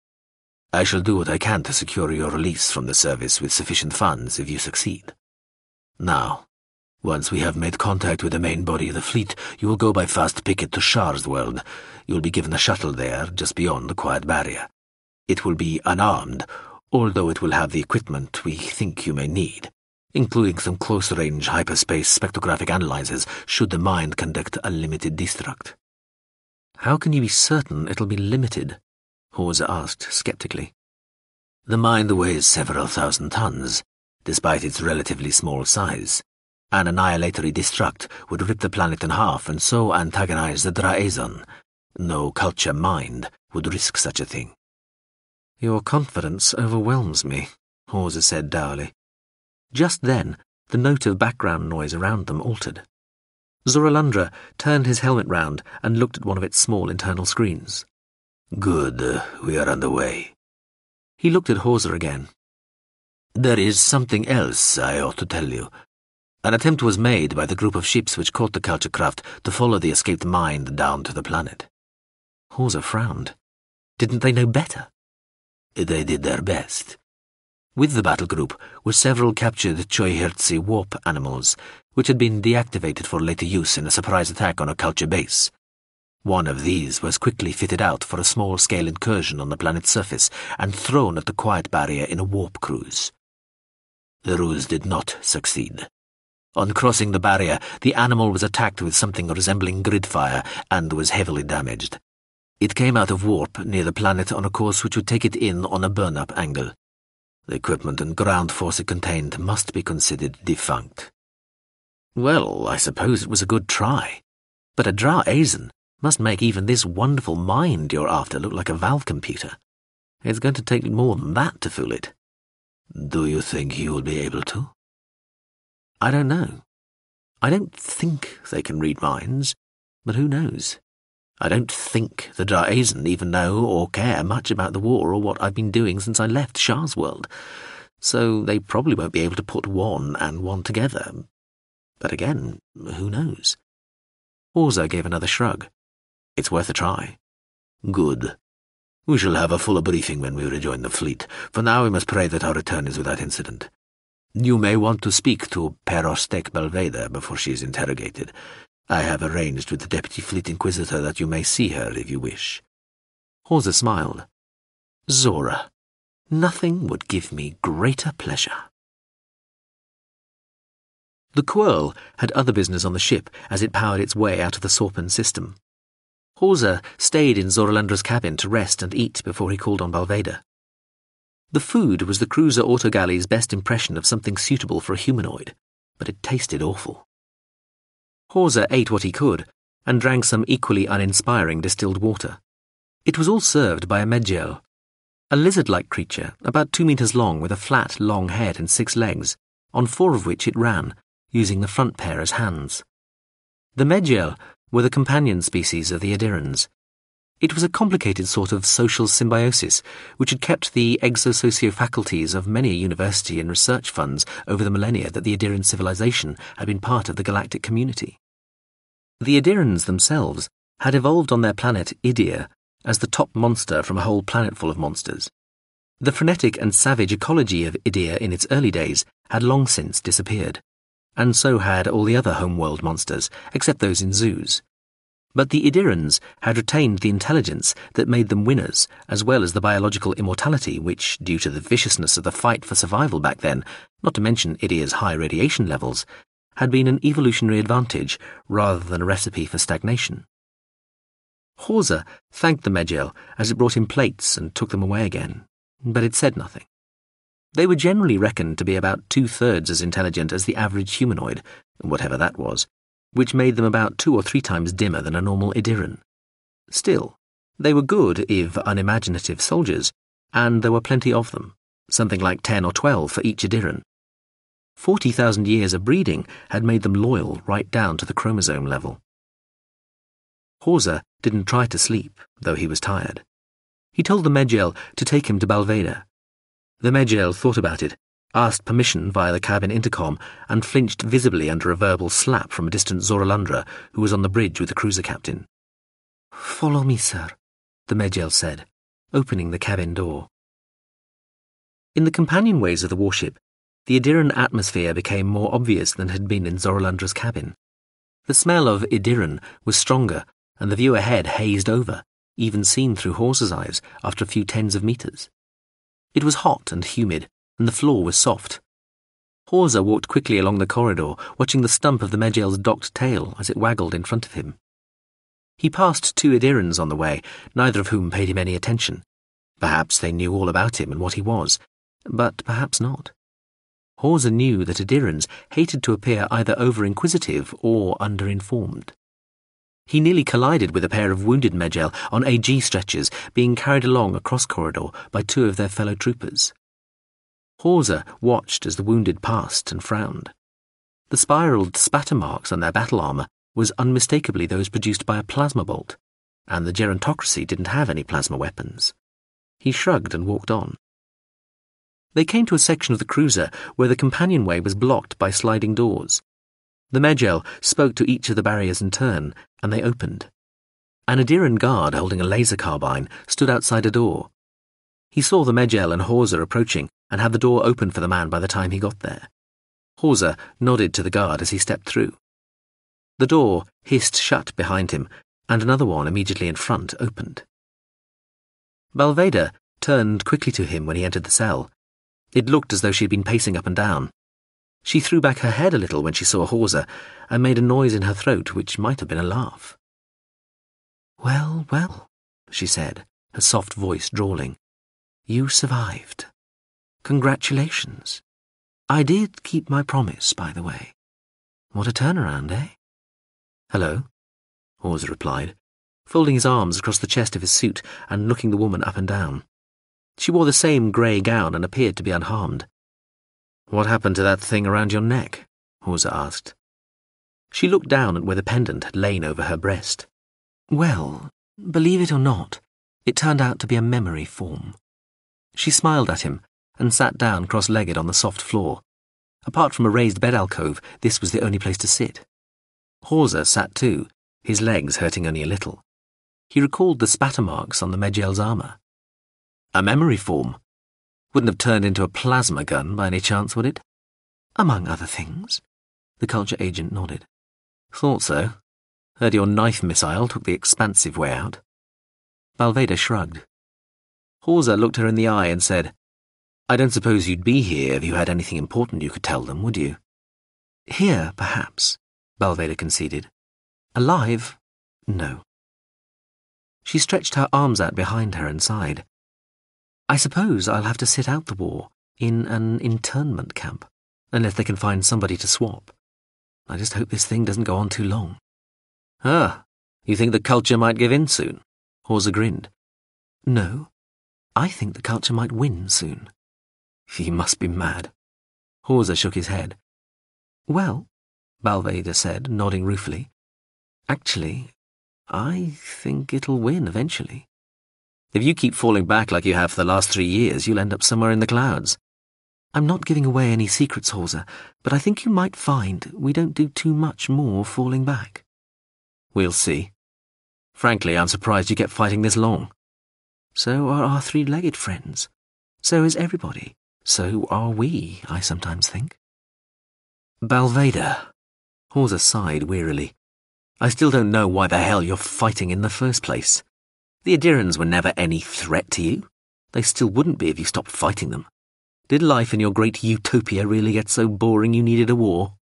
"I shall do what I can to secure your release from the service with sufficient funds if you succeed. Now, once we have made contact with the main body of the fleet, you will go by fast picket to Shar's world. You will be given a shuttle there, just beyond the quiet barrier. It will be unarmed, although it will have the equipment we think you may need, including some close-range hyperspace spectrographic analyzers should the mind conduct a limited destruct." "How can you be certain it'll be limited?" Horsa asked skeptically. "The mind weighs several thousand tons, despite its relatively small size. An annihilatory destruct would rip the planet in half and so antagonize the Draezon. No culture mind would risk such a thing." "Your confidence overwhelms me," Horsa said dourly. Just then, the note of background noise around them altered. Zorolandra turned his helmet round and looked at one of its small internal screens. "Good, we are on the way." He looked at Horsa again. "There is something else I ought to tell you. An attempt was made by the group of ships which caught the culture craft to follow the escaped mind down to the planet." Horsa frowned. Didn't they know better? "They did their best." With the battle group were several captured Choihertzi warp animals, which had been deactivated for later use in a surprise attack on a culture base. One of these was quickly fitted out for a small-scale incursion on the planet's surface and thrown at the quiet barrier in a warp cruise. The ruse did not succeed. On crossing the barrier, the animal was attacked with something resembling grid fire and was heavily damaged. It came out of warp near the planet on a course which would take it in on a burn-up angle. The equipment and ground force it contained must be considered defunct. Well, I suppose it was a good try. But a Draezon must make even this wonderful mind you're after look like a valve computer. It's going to take more than that to fool it. Do you think you will be able to? I don't know. I don't think they can read minds, but who knows? I don't think the Draezon even know or care much about the war or what I've been doing since I left Shar's world, so they probably won't be able to put one and one together. But again, who knows? Horsa gave another shrug. It's worth a try. Good. We shall have a fuller briefing when we rejoin the fleet. For now we must pray that our return is without incident. You may want to speak to Perostek Belveda before she is interrogated. I have arranged with the Deputy Fleet Inquisitor that you may see her if you wish." Horsa smiled. "Zora, nothing would give me greater pleasure." The Quirl had other business on the ship as it powered its way out of the Sorpin system. Horsa stayed in Zorolandra's cabin to rest and eat before he called on Belveda. The food was the cruiser autogalley's best impression of something suitable for a humanoid, but it tasted awful. Horsa ate what he could and drank some equally uninspiring distilled water. It was all served by a Medjel, a lizard-like creature about two metres long with a flat, long head and six legs, on four of which it ran, using the front pair as hands. The Medjel were the companion species of the Idirans. It was a complicated sort of social symbiosis which had kept the exosocio faculties of many university and research funds over the millennia that the Idiran civilization had been part of the galactic community. The Idirans themselves had evolved on their planet Idir as the top monster from a whole planetful of monsters. The frenetic and savage ecology of Idir in its early days had long since disappeared, and so had all the other homeworld monsters, except those in zoos. But the Idirans had retained the intelligence that made them winners, as well as the biological immortality which, due to the viciousness of the fight for survival back then, not to mention Idir's high radiation levels, had been an evolutionary advantage rather than a recipe for stagnation. Horza thanked the Medjel as it brought him plates and took them away again, but it said nothing. They were generally reckoned to be about two-thirds as intelligent as the average humanoid, whatever that was, which made them about two or three times dimmer than a normal Idiran. Still, they were good, if unimaginative, soldiers, and there were plenty of them, something like ten or twelve for each Idiran. Forty thousand years of breeding had made them loyal right down to the chromosome level. Horza didn't try to sleep, though he was tired. He told the Medjel to take him to Balveda. The Medjel thought about it, asked permission via the cabin intercom, and flinched visibly under a verbal slap from a distant Zoralandra who was on the bridge with the cruiser captain. "Follow me, sir," the Medjel said, opening the cabin door. In the companionways of the warship, the Idiran atmosphere became more obvious than had been in Zoralandra's cabin. The smell of Idiran was stronger, and the view ahead hazed over, even seen through Horza's eyes after a few tens of metres. It was hot and humid, and the floor was soft. Horza walked quickly along the corridor, watching the stump of the Medjel's docked tail as it waggled in front of him. He passed two Idirans on the way, neither of whom paid him any attention. Perhaps they knew all about him and what he was, but perhaps not. Horza knew that Idirans hated to appear either over-inquisitive or under-informed. He nearly collided with a pair of wounded Medjel on A G stretchers being carried along a cross-corridor by two of their fellow troopers. Horza watched as the wounded passed and frowned. The spiraled spatter marks on their battle armour was unmistakably those produced by a plasma bolt, and the gerontocracy didn't have any plasma weapons. He shrugged and walked on. They came to a section of the cruiser where the companionway was blocked by sliding doors. The Medjel spoke to each of the barriers in turn, and they opened. An Idiran guard holding a laser carbine stood outside a door. He saw the Medjel and Horza approaching and had the door open for the man by the time he got there. Horza nodded to the guard as he stepped through. The door hissed shut behind him, and another one immediately in front opened. Balveda turned quickly to him when he entered the cell. It looked as though she had been pacing up and down. She threw back her head a little when she saw Horza, and made a noise in her throat which might have been a laugh. "Well, well," she said, her soft voice drawling. "You survived. Congratulations. I did keep my promise, by the way. What a turnaround, eh?" "Hello," Horza replied, folding his arms across the chest of his suit and looking the woman up and down. She wore the same grey gown and appeared to be unharmed. "What happened to that thing around your neck?" Horza asked. She looked down at where the pendant had lain over her breast. "Well, believe it or not, it turned out to be a memory form." She smiled at him and sat down cross-legged on the soft floor. Apart from a raised bed alcove, this was the only place to sit. Horza sat too, his legs hurting only a little. He recalled the spatter marks on the Medjel's armour. A memory form? Wouldn't have turned into a plasma gun by any chance, would it? "Among other things." The culture agent nodded. "Thought so. Heard your knife missile took the expansive way out." Balveda shrugged. Horza looked her in the eye and said, "I don't suppose you'd be here if you had anything important you could tell them, would you?" "Here, perhaps," Balveda conceded. "Alive? No." She stretched her arms out behind her and sighed. "I suppose I'll have to sit out the war in an internment camp, unless they can find somebody to swap. I just hope this thing doesn't go on too long." "Ah, you think the culture might give in soon?" Horza grinned. No. I think the culture might win soon. You must be mad. Hawser shook his head. Well, Balveda said, nodding ruefully, actually, I think it'll win eventually. If you keep falling back like you have for the last three years, you'll end up somewhere in the clouds. I'm not giving away any secrets, Hawser, but I think you might find we don't do too much more falling back. We'll see. Frankly, I'm surprised you kept fighting this long. So are our three-legged friends. So is everybody. So are we, I sometimes think. Balveda. Hawser sighed wearily. I still don't know why the hell you're fighting in the first place. The Adirans were never any threat to you. They still wouldn't be if you stopped fighting them. Did life in your great utopia really get so boring you needed a war?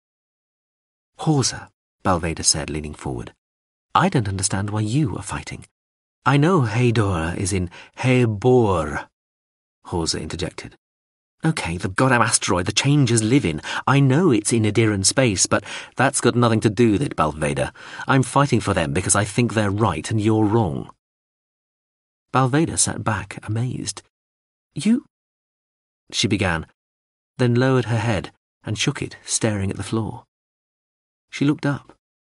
Hawser, Balveda said, leaning forward, I don't understand why you are fighting. I know Haedora is in Haebor. Hawser interjected. Okay, the goddamn asteroid the Changers live in. I know it's in Adiran space, but that's got nothing to do with it, Balveda. I'm fighting for them because I think they're right and you're wrong. Balveda sat back, amazed. You... She began, then lowered her head and shook it, staring at the floor. She looked up.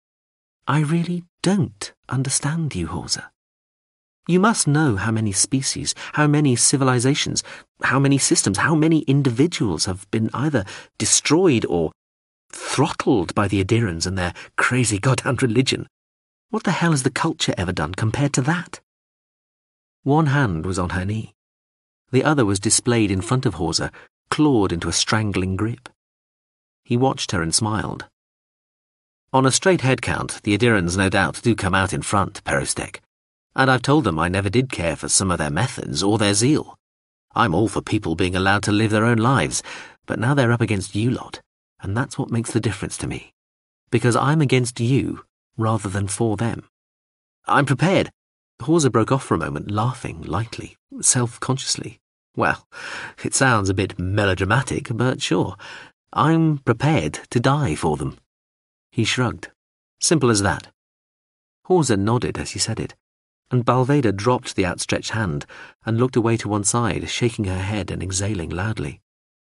I really don't understand you, Hawser. You must know how many species, how many civilizations, how many systems, how many individuals have been either destroyed or throttled by the Adirans and their crazy goddamn religion. What the hell has the culture ever done compared to that? One hand was on her knee. The other was displayed in front of Hawser, clawed into a strangling grip. He watched her and smiled. On a straight head count, the Adirans no doubt do come out in front, Perostek. And I've told them I never did care for some of their methods or their zeal. I'm all for people being allowed to live their own lives, but now they're up against you lot, and that's what makes the difference to me. Because I'm against you rather than for them. I'm prepared. Hawser broke off for a moment, laughing lightly, self-consciously. Well, it sounds a bit melodramatic, but sure. I'm prepared to die for them. He shrugged. Simple as that. Hawser nodded as he said it, and Balveda dropped the outstretched hand and looked away to one side, shaking her head and exhaling loudly.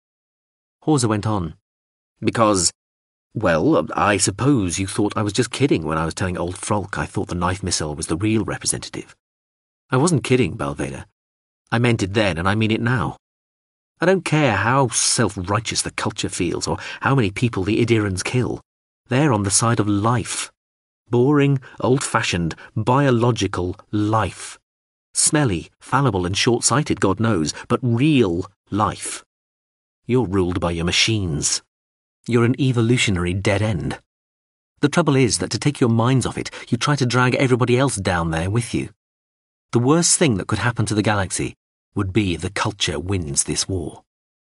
Hawser went on. Because, well, I suppose you thought I was just kidding when I was telling old Frolk I thought the knife missile was the real representative. I wasn't kidding, Balveda. I meant it then and I mean it now. I don't care how self-righteous the culture feels or how many people the Adirans kill. They're on the side of life. Boring, old-fashioned, biological life. Smelly, fallible and short-sighted, God knows, but real life. You're ruled by your machines. You're an evolutionary dead end. The trouble is that to take your minds off it, you try to drag everybody else down there with you. The worst thing that could happen to the galaxy would be if the culture wins this war.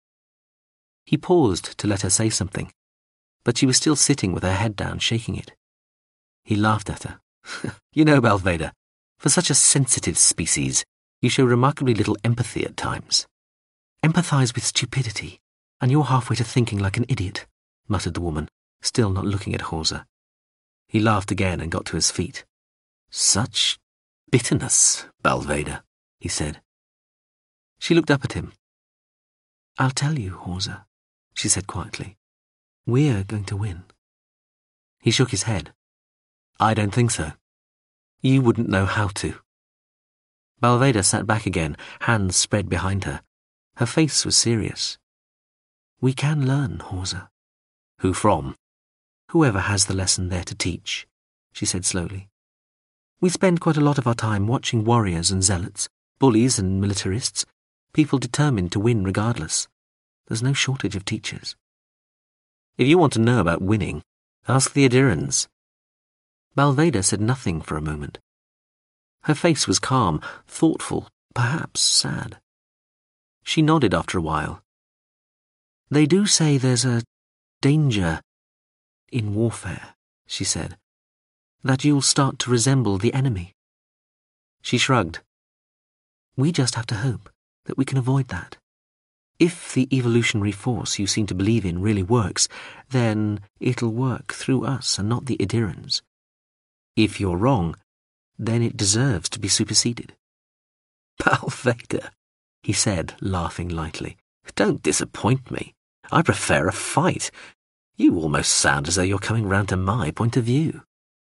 He paused to let her say something, but she was still sitting with her head down, shaking it. He laughed at her. You know, Balveda, for such a sensitive species, you show remarkably little empathy at times. Empathize with stupidity, and you're halfway to thinking like an idiot, muttered the woman, still not looking at Hawser. He laughed again and got to his feet. Such bitterness, Balveda, he said. She looked up at him. I'll tell you, Hawser, she said quietly. We're going to win. He shook his head. I don't think so. You wouldn't know how to. Balveda sat back again, hands spread behind her. Her face was serious. We can learn, Hawser. Who from? Whoever has the lesson there to teach, she said slowly. We spend quite a lot of our time watching warriors and zealots, bullies and militarists, people determined to win regardless. There's no shortage of teachers. If you want to know about winning, ask the Adirans. Balveda said nothing for a moment. Her face was calm, thoughtful, perhaps sad. She nodded after a while. They do say there's a danger in warfare, she said, that you'll start to resemble the enemy. She shrugged. We just have to hope that we can avoid that. If the evolutionary force you seem to believe in really works, then it'll work through us and not the Adirans. If you're wrong, then it deserves to be superseded. Balvader, he said, laughing lightly. Don't disappoint me. I prefer a fight. You almost sound as though you're coming round to my point of view.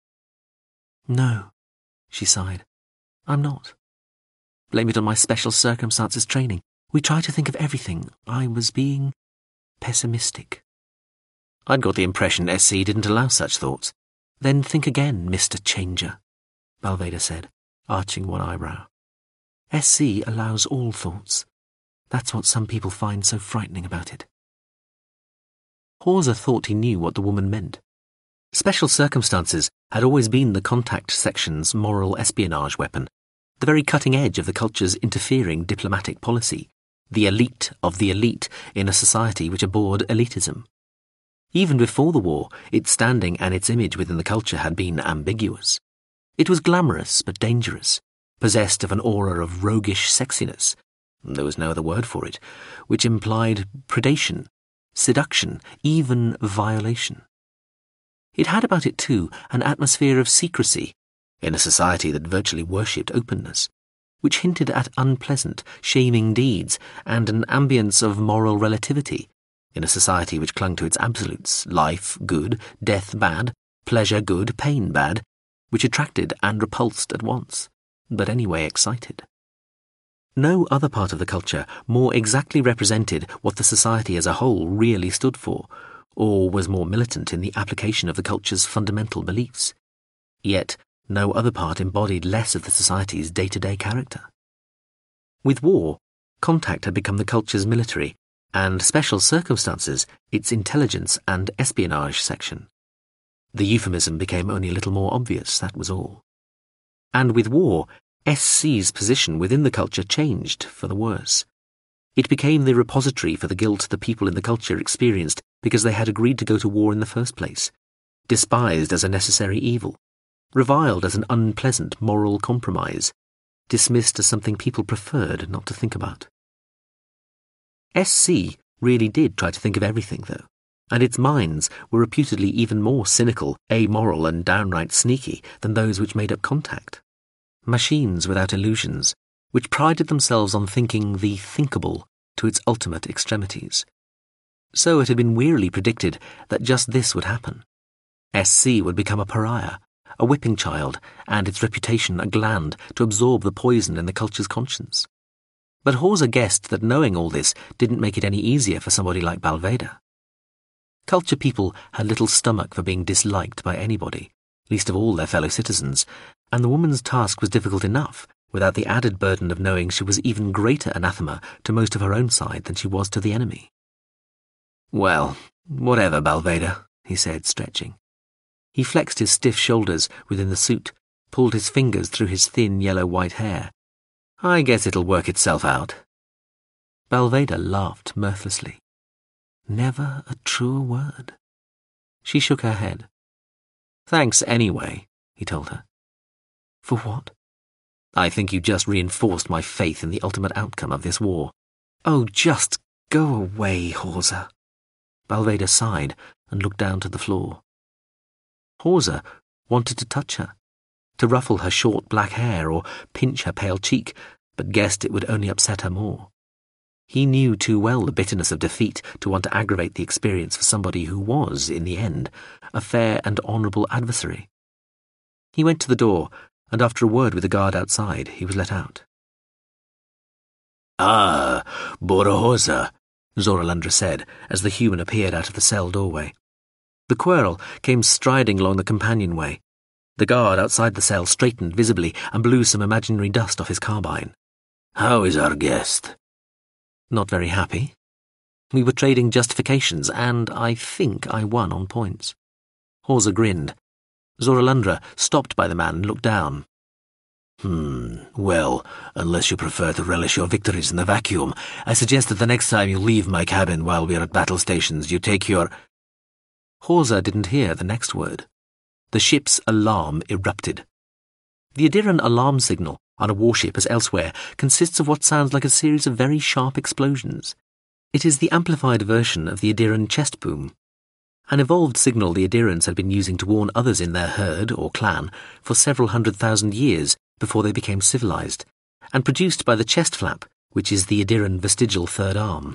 No, she sighed. I'm not. Blame it on my special circumstances training. We try to think of everything. I was being pessimistic. I'd got the impression S C didn't allow such thoughts. Then think again, Mister Changer, Balvader said, arching one eyebrow. S C allows all thoughts. That's what some people find so frightening about it. Hawser thought he knew what the woman meant. Special circumstances had always been the contact section's moral espionage weapon, the very cutting edge of the culture's interfering diplomatic policy, the elite of the elite in a society which abhorred elitism. Even before the war, its standing and its image within the culture had been ambiguous. It was glamorous but dangerous, possessed of an aura of roguish sexiness, there was no other word for it, which implied predation, seduction, even violation. It had about it, too, an atmosphere of secrecy, in a society that virtually worshipped openness, which hinted at unpleasant, shaming deeds and an ambience of moral relativity, in a society which clung to its absolutes, life good, death bad, pleasure good, pain bad, which attracted and repulsed at once, but anyway excited. No other part of the culture more exactly represented what the society as a whole really stood for, or was more militant in the application of the culture's fundamental beliefs. Yet no other part embodied less of the society's day-to-day character. With war, contact had become the culture's military, and special circumstances its intelligence and espionage section. The euphemism became only a little more obvious, that was all. And with war, S C's position within the culture changed for the worse. It became the repository for the guilt the people in the culture experienced because they had agreed to go to war in the first place, despised as a necessary evil, reviled as an unpleasant moral compromise, dismissed as something people preferred not to think about. S C really did try to think of everything, though, and its minds were reputedly even more cynical, amoral, and downright sneaky than those which made up Contact. Machines without illusions, which prided themselves on thinking the thinkable to its ultimate extremities. So it had been wearily predicted that just this would happen. S C would become a pariah, a whipping child, and its reputation a gland to absorb the poison in the culture's conscience. But Hawser guessed that knowing all this didn't make it any easier for somebody like Balvader. Culture people had little stomach for being disliked by anybody, least of all their fellow citizens, and the woman's task was difficult enough without the added burden of knowing she was even greater anathema to most of her own side than she was to the enemy. Well, whatever, Balvader, he said, stretching. He flexed his stiff shoulders within the suit, pulled his fingers through his thin yellow-white hair. I guess it'll work itself out. Balvader laughed mirthlessly. Never a truer word. She shook her head. Thanks anyway, he told her. For what? I think you just reinforced my faith in the ultimate outcome of this war. Oh, just go away, Hawser. Balvader sighed and looked down to the floor. Hawser wanted to touch her, to ruffle her short black hair or pinch her pale cheek, but guessed it would only upset her more. He knew too well the bitterness of defeat to want to aggravate the experience for somebody who was, in the end, a fair and honourable adversary. He went to the door, and after a word with the guard outside, he was let out. Ah, Borohoza, Zoralandra said, as the human appeared out of the cell doorway. The Quirrell came striding along the companionway. The guard outside the cell straightened visibly and blew some imaginary dust off his carbine. How is our guest? Not very happy. We were trading justifications, and I think I won on points. Hawser grinned. Zoralandra stopped by the man and looked down. Hmm, well, unless you prefer to relish your victories in the vacuum, I suggest that the next time you leave my cabin while we're at battle stations, you take your... Hawser didn't hear the next word. The ship's alarm erupted. The Adiran alarm signal, on a warship as elsewhere, consists of what sounds like a series of very sharp explosions. It is the amplified version of the Adiran chest boom, an evolved signal the Adirans had been using to warn others in their herd, or clan, for several hundred thousand years before they became civilized, and produced by the chest flap, which is the Adiran vestigial third arm.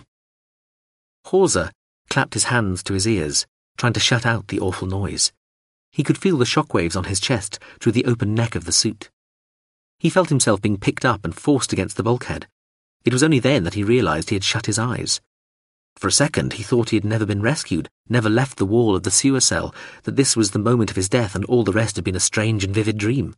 Hawser clapped his hands to his ears, trying to shut out the awful noise. He could feel the shockwaves on his chest through the open neck of the suit. He felt himself being picked up and forced against the bulkhead. It was only then that he realized he had shut his eyes. For a second he thought he had never been rescued, never left the wall of the sewer cell, that this was the moment of his death and all the rest had been a strange and vivid dream.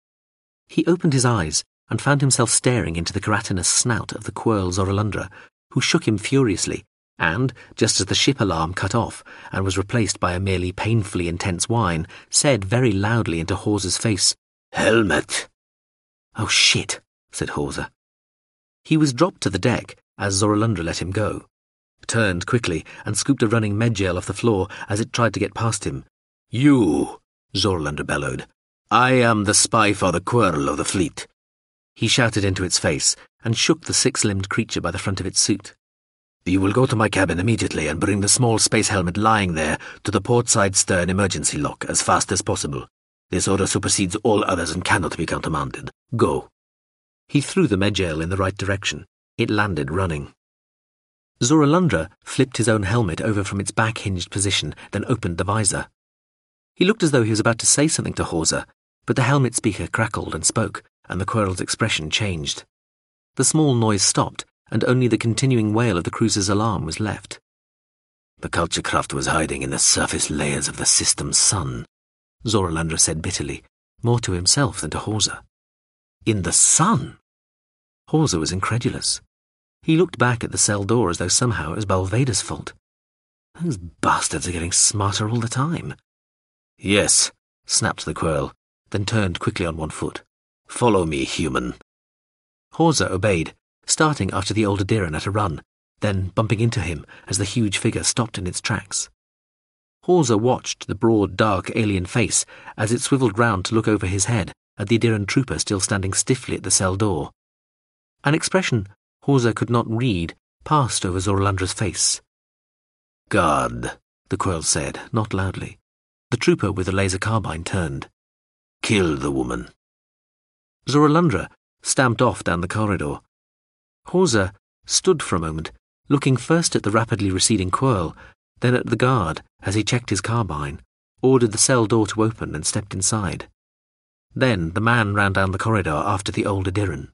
He opened his eyes and found himself staring into the keratinous snout of the Quirl Zoralundra, who shook him furiously, and, just as the ship alarm cut off and was replaced by a merely painfully intense whine, said very loudly into Hawser's face, "Helmet!" "Oh shit," said Hawser. He was dropped to the deck as Zoralundra let him go, turned quickly and scooped a running medjail off the floor as it tried to get past him. "You," Zoralundra bellowed. "I am the spy for the Quirl of the fleet." He shouted into its face and shook the six-limbed creature by the front of its suit. "You will go to my cabin immediately and bring the small space helmet lying there to the portside stern emergency lock as fast as possible. This order supersedes all others and cannot be countermanded. Go." He threw the medjail in the right direction. It landed running. Zoralundra flipped his own helmet over from its back-hinged position, then opened the visor. He looked as though he was about to say something to Hawser, but the helmet speaker crackled and spoke, and the Quirl's expression changed. The small noise stopped, and only the continuing wail of the cruiser's alarm was left. "The culture craft was hiding in the surface layers of the system's sun," Zoralundra said bitterly, more to himself than to Hawser. "In the sun?" Hawser was incredulous. He looked back at the cell door as though somehow it was Balveda's fault. Those bastards are getting smarter all the time. "Yes," snapped the Quirl, then turned quickly on one foot. "Follow me, human." Hawser obeyed, starting after the old Adiran at a run, then bumping into him as the huge figure stopped in its tracks. Hawser watched the broad, dark alien face as it swiveled round to look over his head at the Adiran trooper still standing stiffly at the cell door. An expression Hawser could not read passed over Zoralundra's face. "Guard," the Quirl said, not loudly. The trooper with the laser carbine turned. "Kill the woman." Zoralundra stamped off down the corridor. Hawser stood for a moment, looking first at the rapidly receding Quirl, then at the guard as he checked his carbine, ordered the cell door to open and stepped inside. Then the man ran down the corridor after the old Adiran.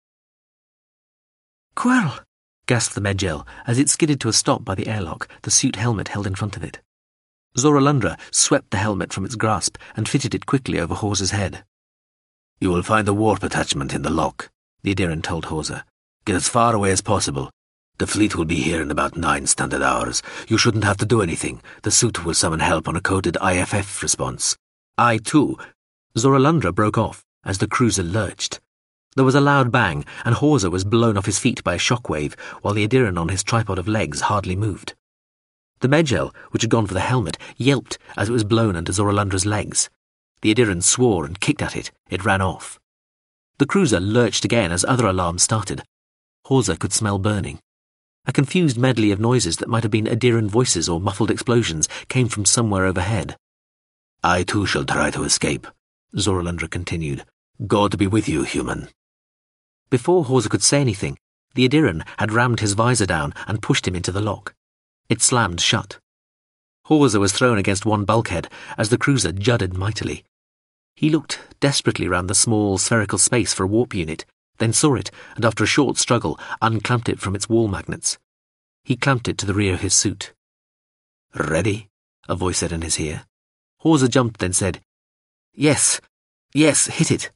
"Quirl!" gasped the medjail as it skidded to a stop by the airlock, the suit helmet held in front of it. Zoralundra swept the helmet from its grasp and fitted it quickly over Hawser's head. "You will find the warp attachment in the lock," the Adiran told Hawser. "Get as far away as possible. The fleet will be here in about nine standard hours. You shouldn't have to do anything. The suit will summon help on a coded I F F response. I, too—" Zoralundra broke off as the cruiser lurched. There was a loud bang, and Hawser was blown off his feet by a shockwave, while the Adiran on his tripod of legs hardly moved. The medjail, which had gone for the helmet, yelped as it was blown under Zoralundra's legs. The Adiran swore and kicked at it. It ran off. The cruiser lurched again as other alarms started. Hawser could smell burning. A confused medley of noises that might have been Adiran voices or muffled explosions came from somewhere overhead. "I too shall try to escape," Zoralundra continued. "God be with you, human." Before Hawser could say anything, the Adiran had rammed his visor down and pushed him into the lock. It slammed shut. Hawser was thrown against one bulkhead as the cruiser judded mightily. He looked desperately round the small, spherical space for a warp unit, then saw it, and after a short struggle, unclamped it from its wall magnets. He clamped it to the rear of his suit. "Ready?" a voice said in his ear. Hawser jumped, then said, "Yes, yes, hit it."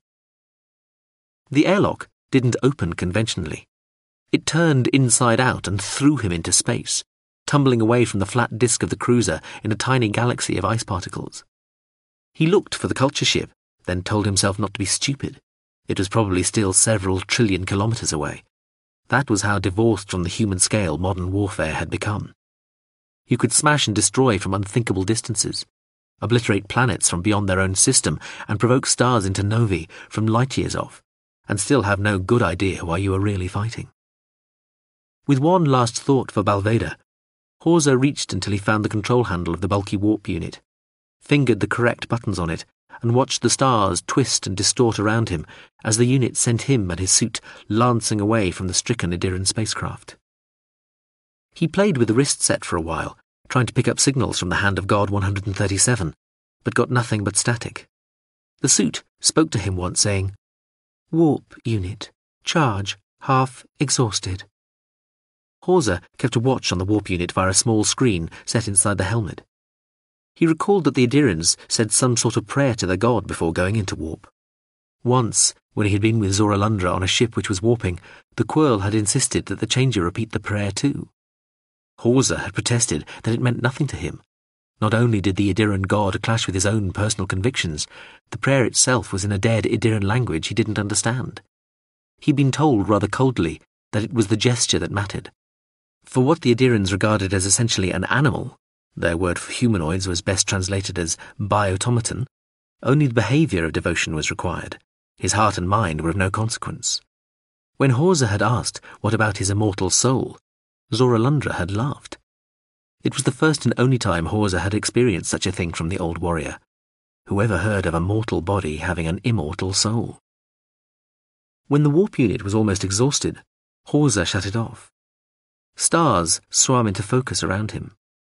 The airlock didn't open conventionally. It turned inside out and threw him into space, tumbling away from the flat disk of the cruiser in a tiny galaxy of ice particles. He looked for the culture ship, then told himself not to be stupid. It was probably still several trillion kilometers away. That was how divorced from the human scale modern warfare had become. You could smash and destroy from unthinkable distances, obliterate planets from beyond their own system, and provoke stars into novae from light years off, and still have no good idea why you were really fighting. With one last thought for Balveda, Hawser reached until he found the control handle of the bulky warp unit, fingered the correct buttons on it, and watched the stars twist and distort around him as the unit sent him and his suit lancing away from the stricken Idiran spacecraft. He played with the wrist set for a while, trying to pick up signals from the hand of God one hundred thirty-seven, but got nothing but static. The suit spoke to him once, saying, "Warp unit, charge, half exhausted." Hawser kept a watch on the warp unit via a small screen set inside the helmet. He recalled that the Idirans said some sort of prayer to their god before going into warp. Once, when he had been with Zoralundra on a ship which was warping, the Quirl had insisted that the Changer repeat the prayer too. Hawser had protested that it meant nothing to him. Not only did the Idiran god clash with his own personal convictions, the prayer itself was in a dead Idiran language he didn't understand. He'd been told rather coldly that it was the gesture that mattered. For what the Idirans regarded as essentially an animal, their word for humanoids was best translated as biotomaton, only the behaviour of devotion was required. His heart and mind were of no consequence. When Hawser had asked what about his immortal soul, Zoralundra had laughed. It was the first and only time Hawser had experienced such a thing from the old warrior. Whoever heard of a mortal body having an immortal soul? When the warp unit was almost exhausted, Hawser shut it off. Stars swam into focus around him.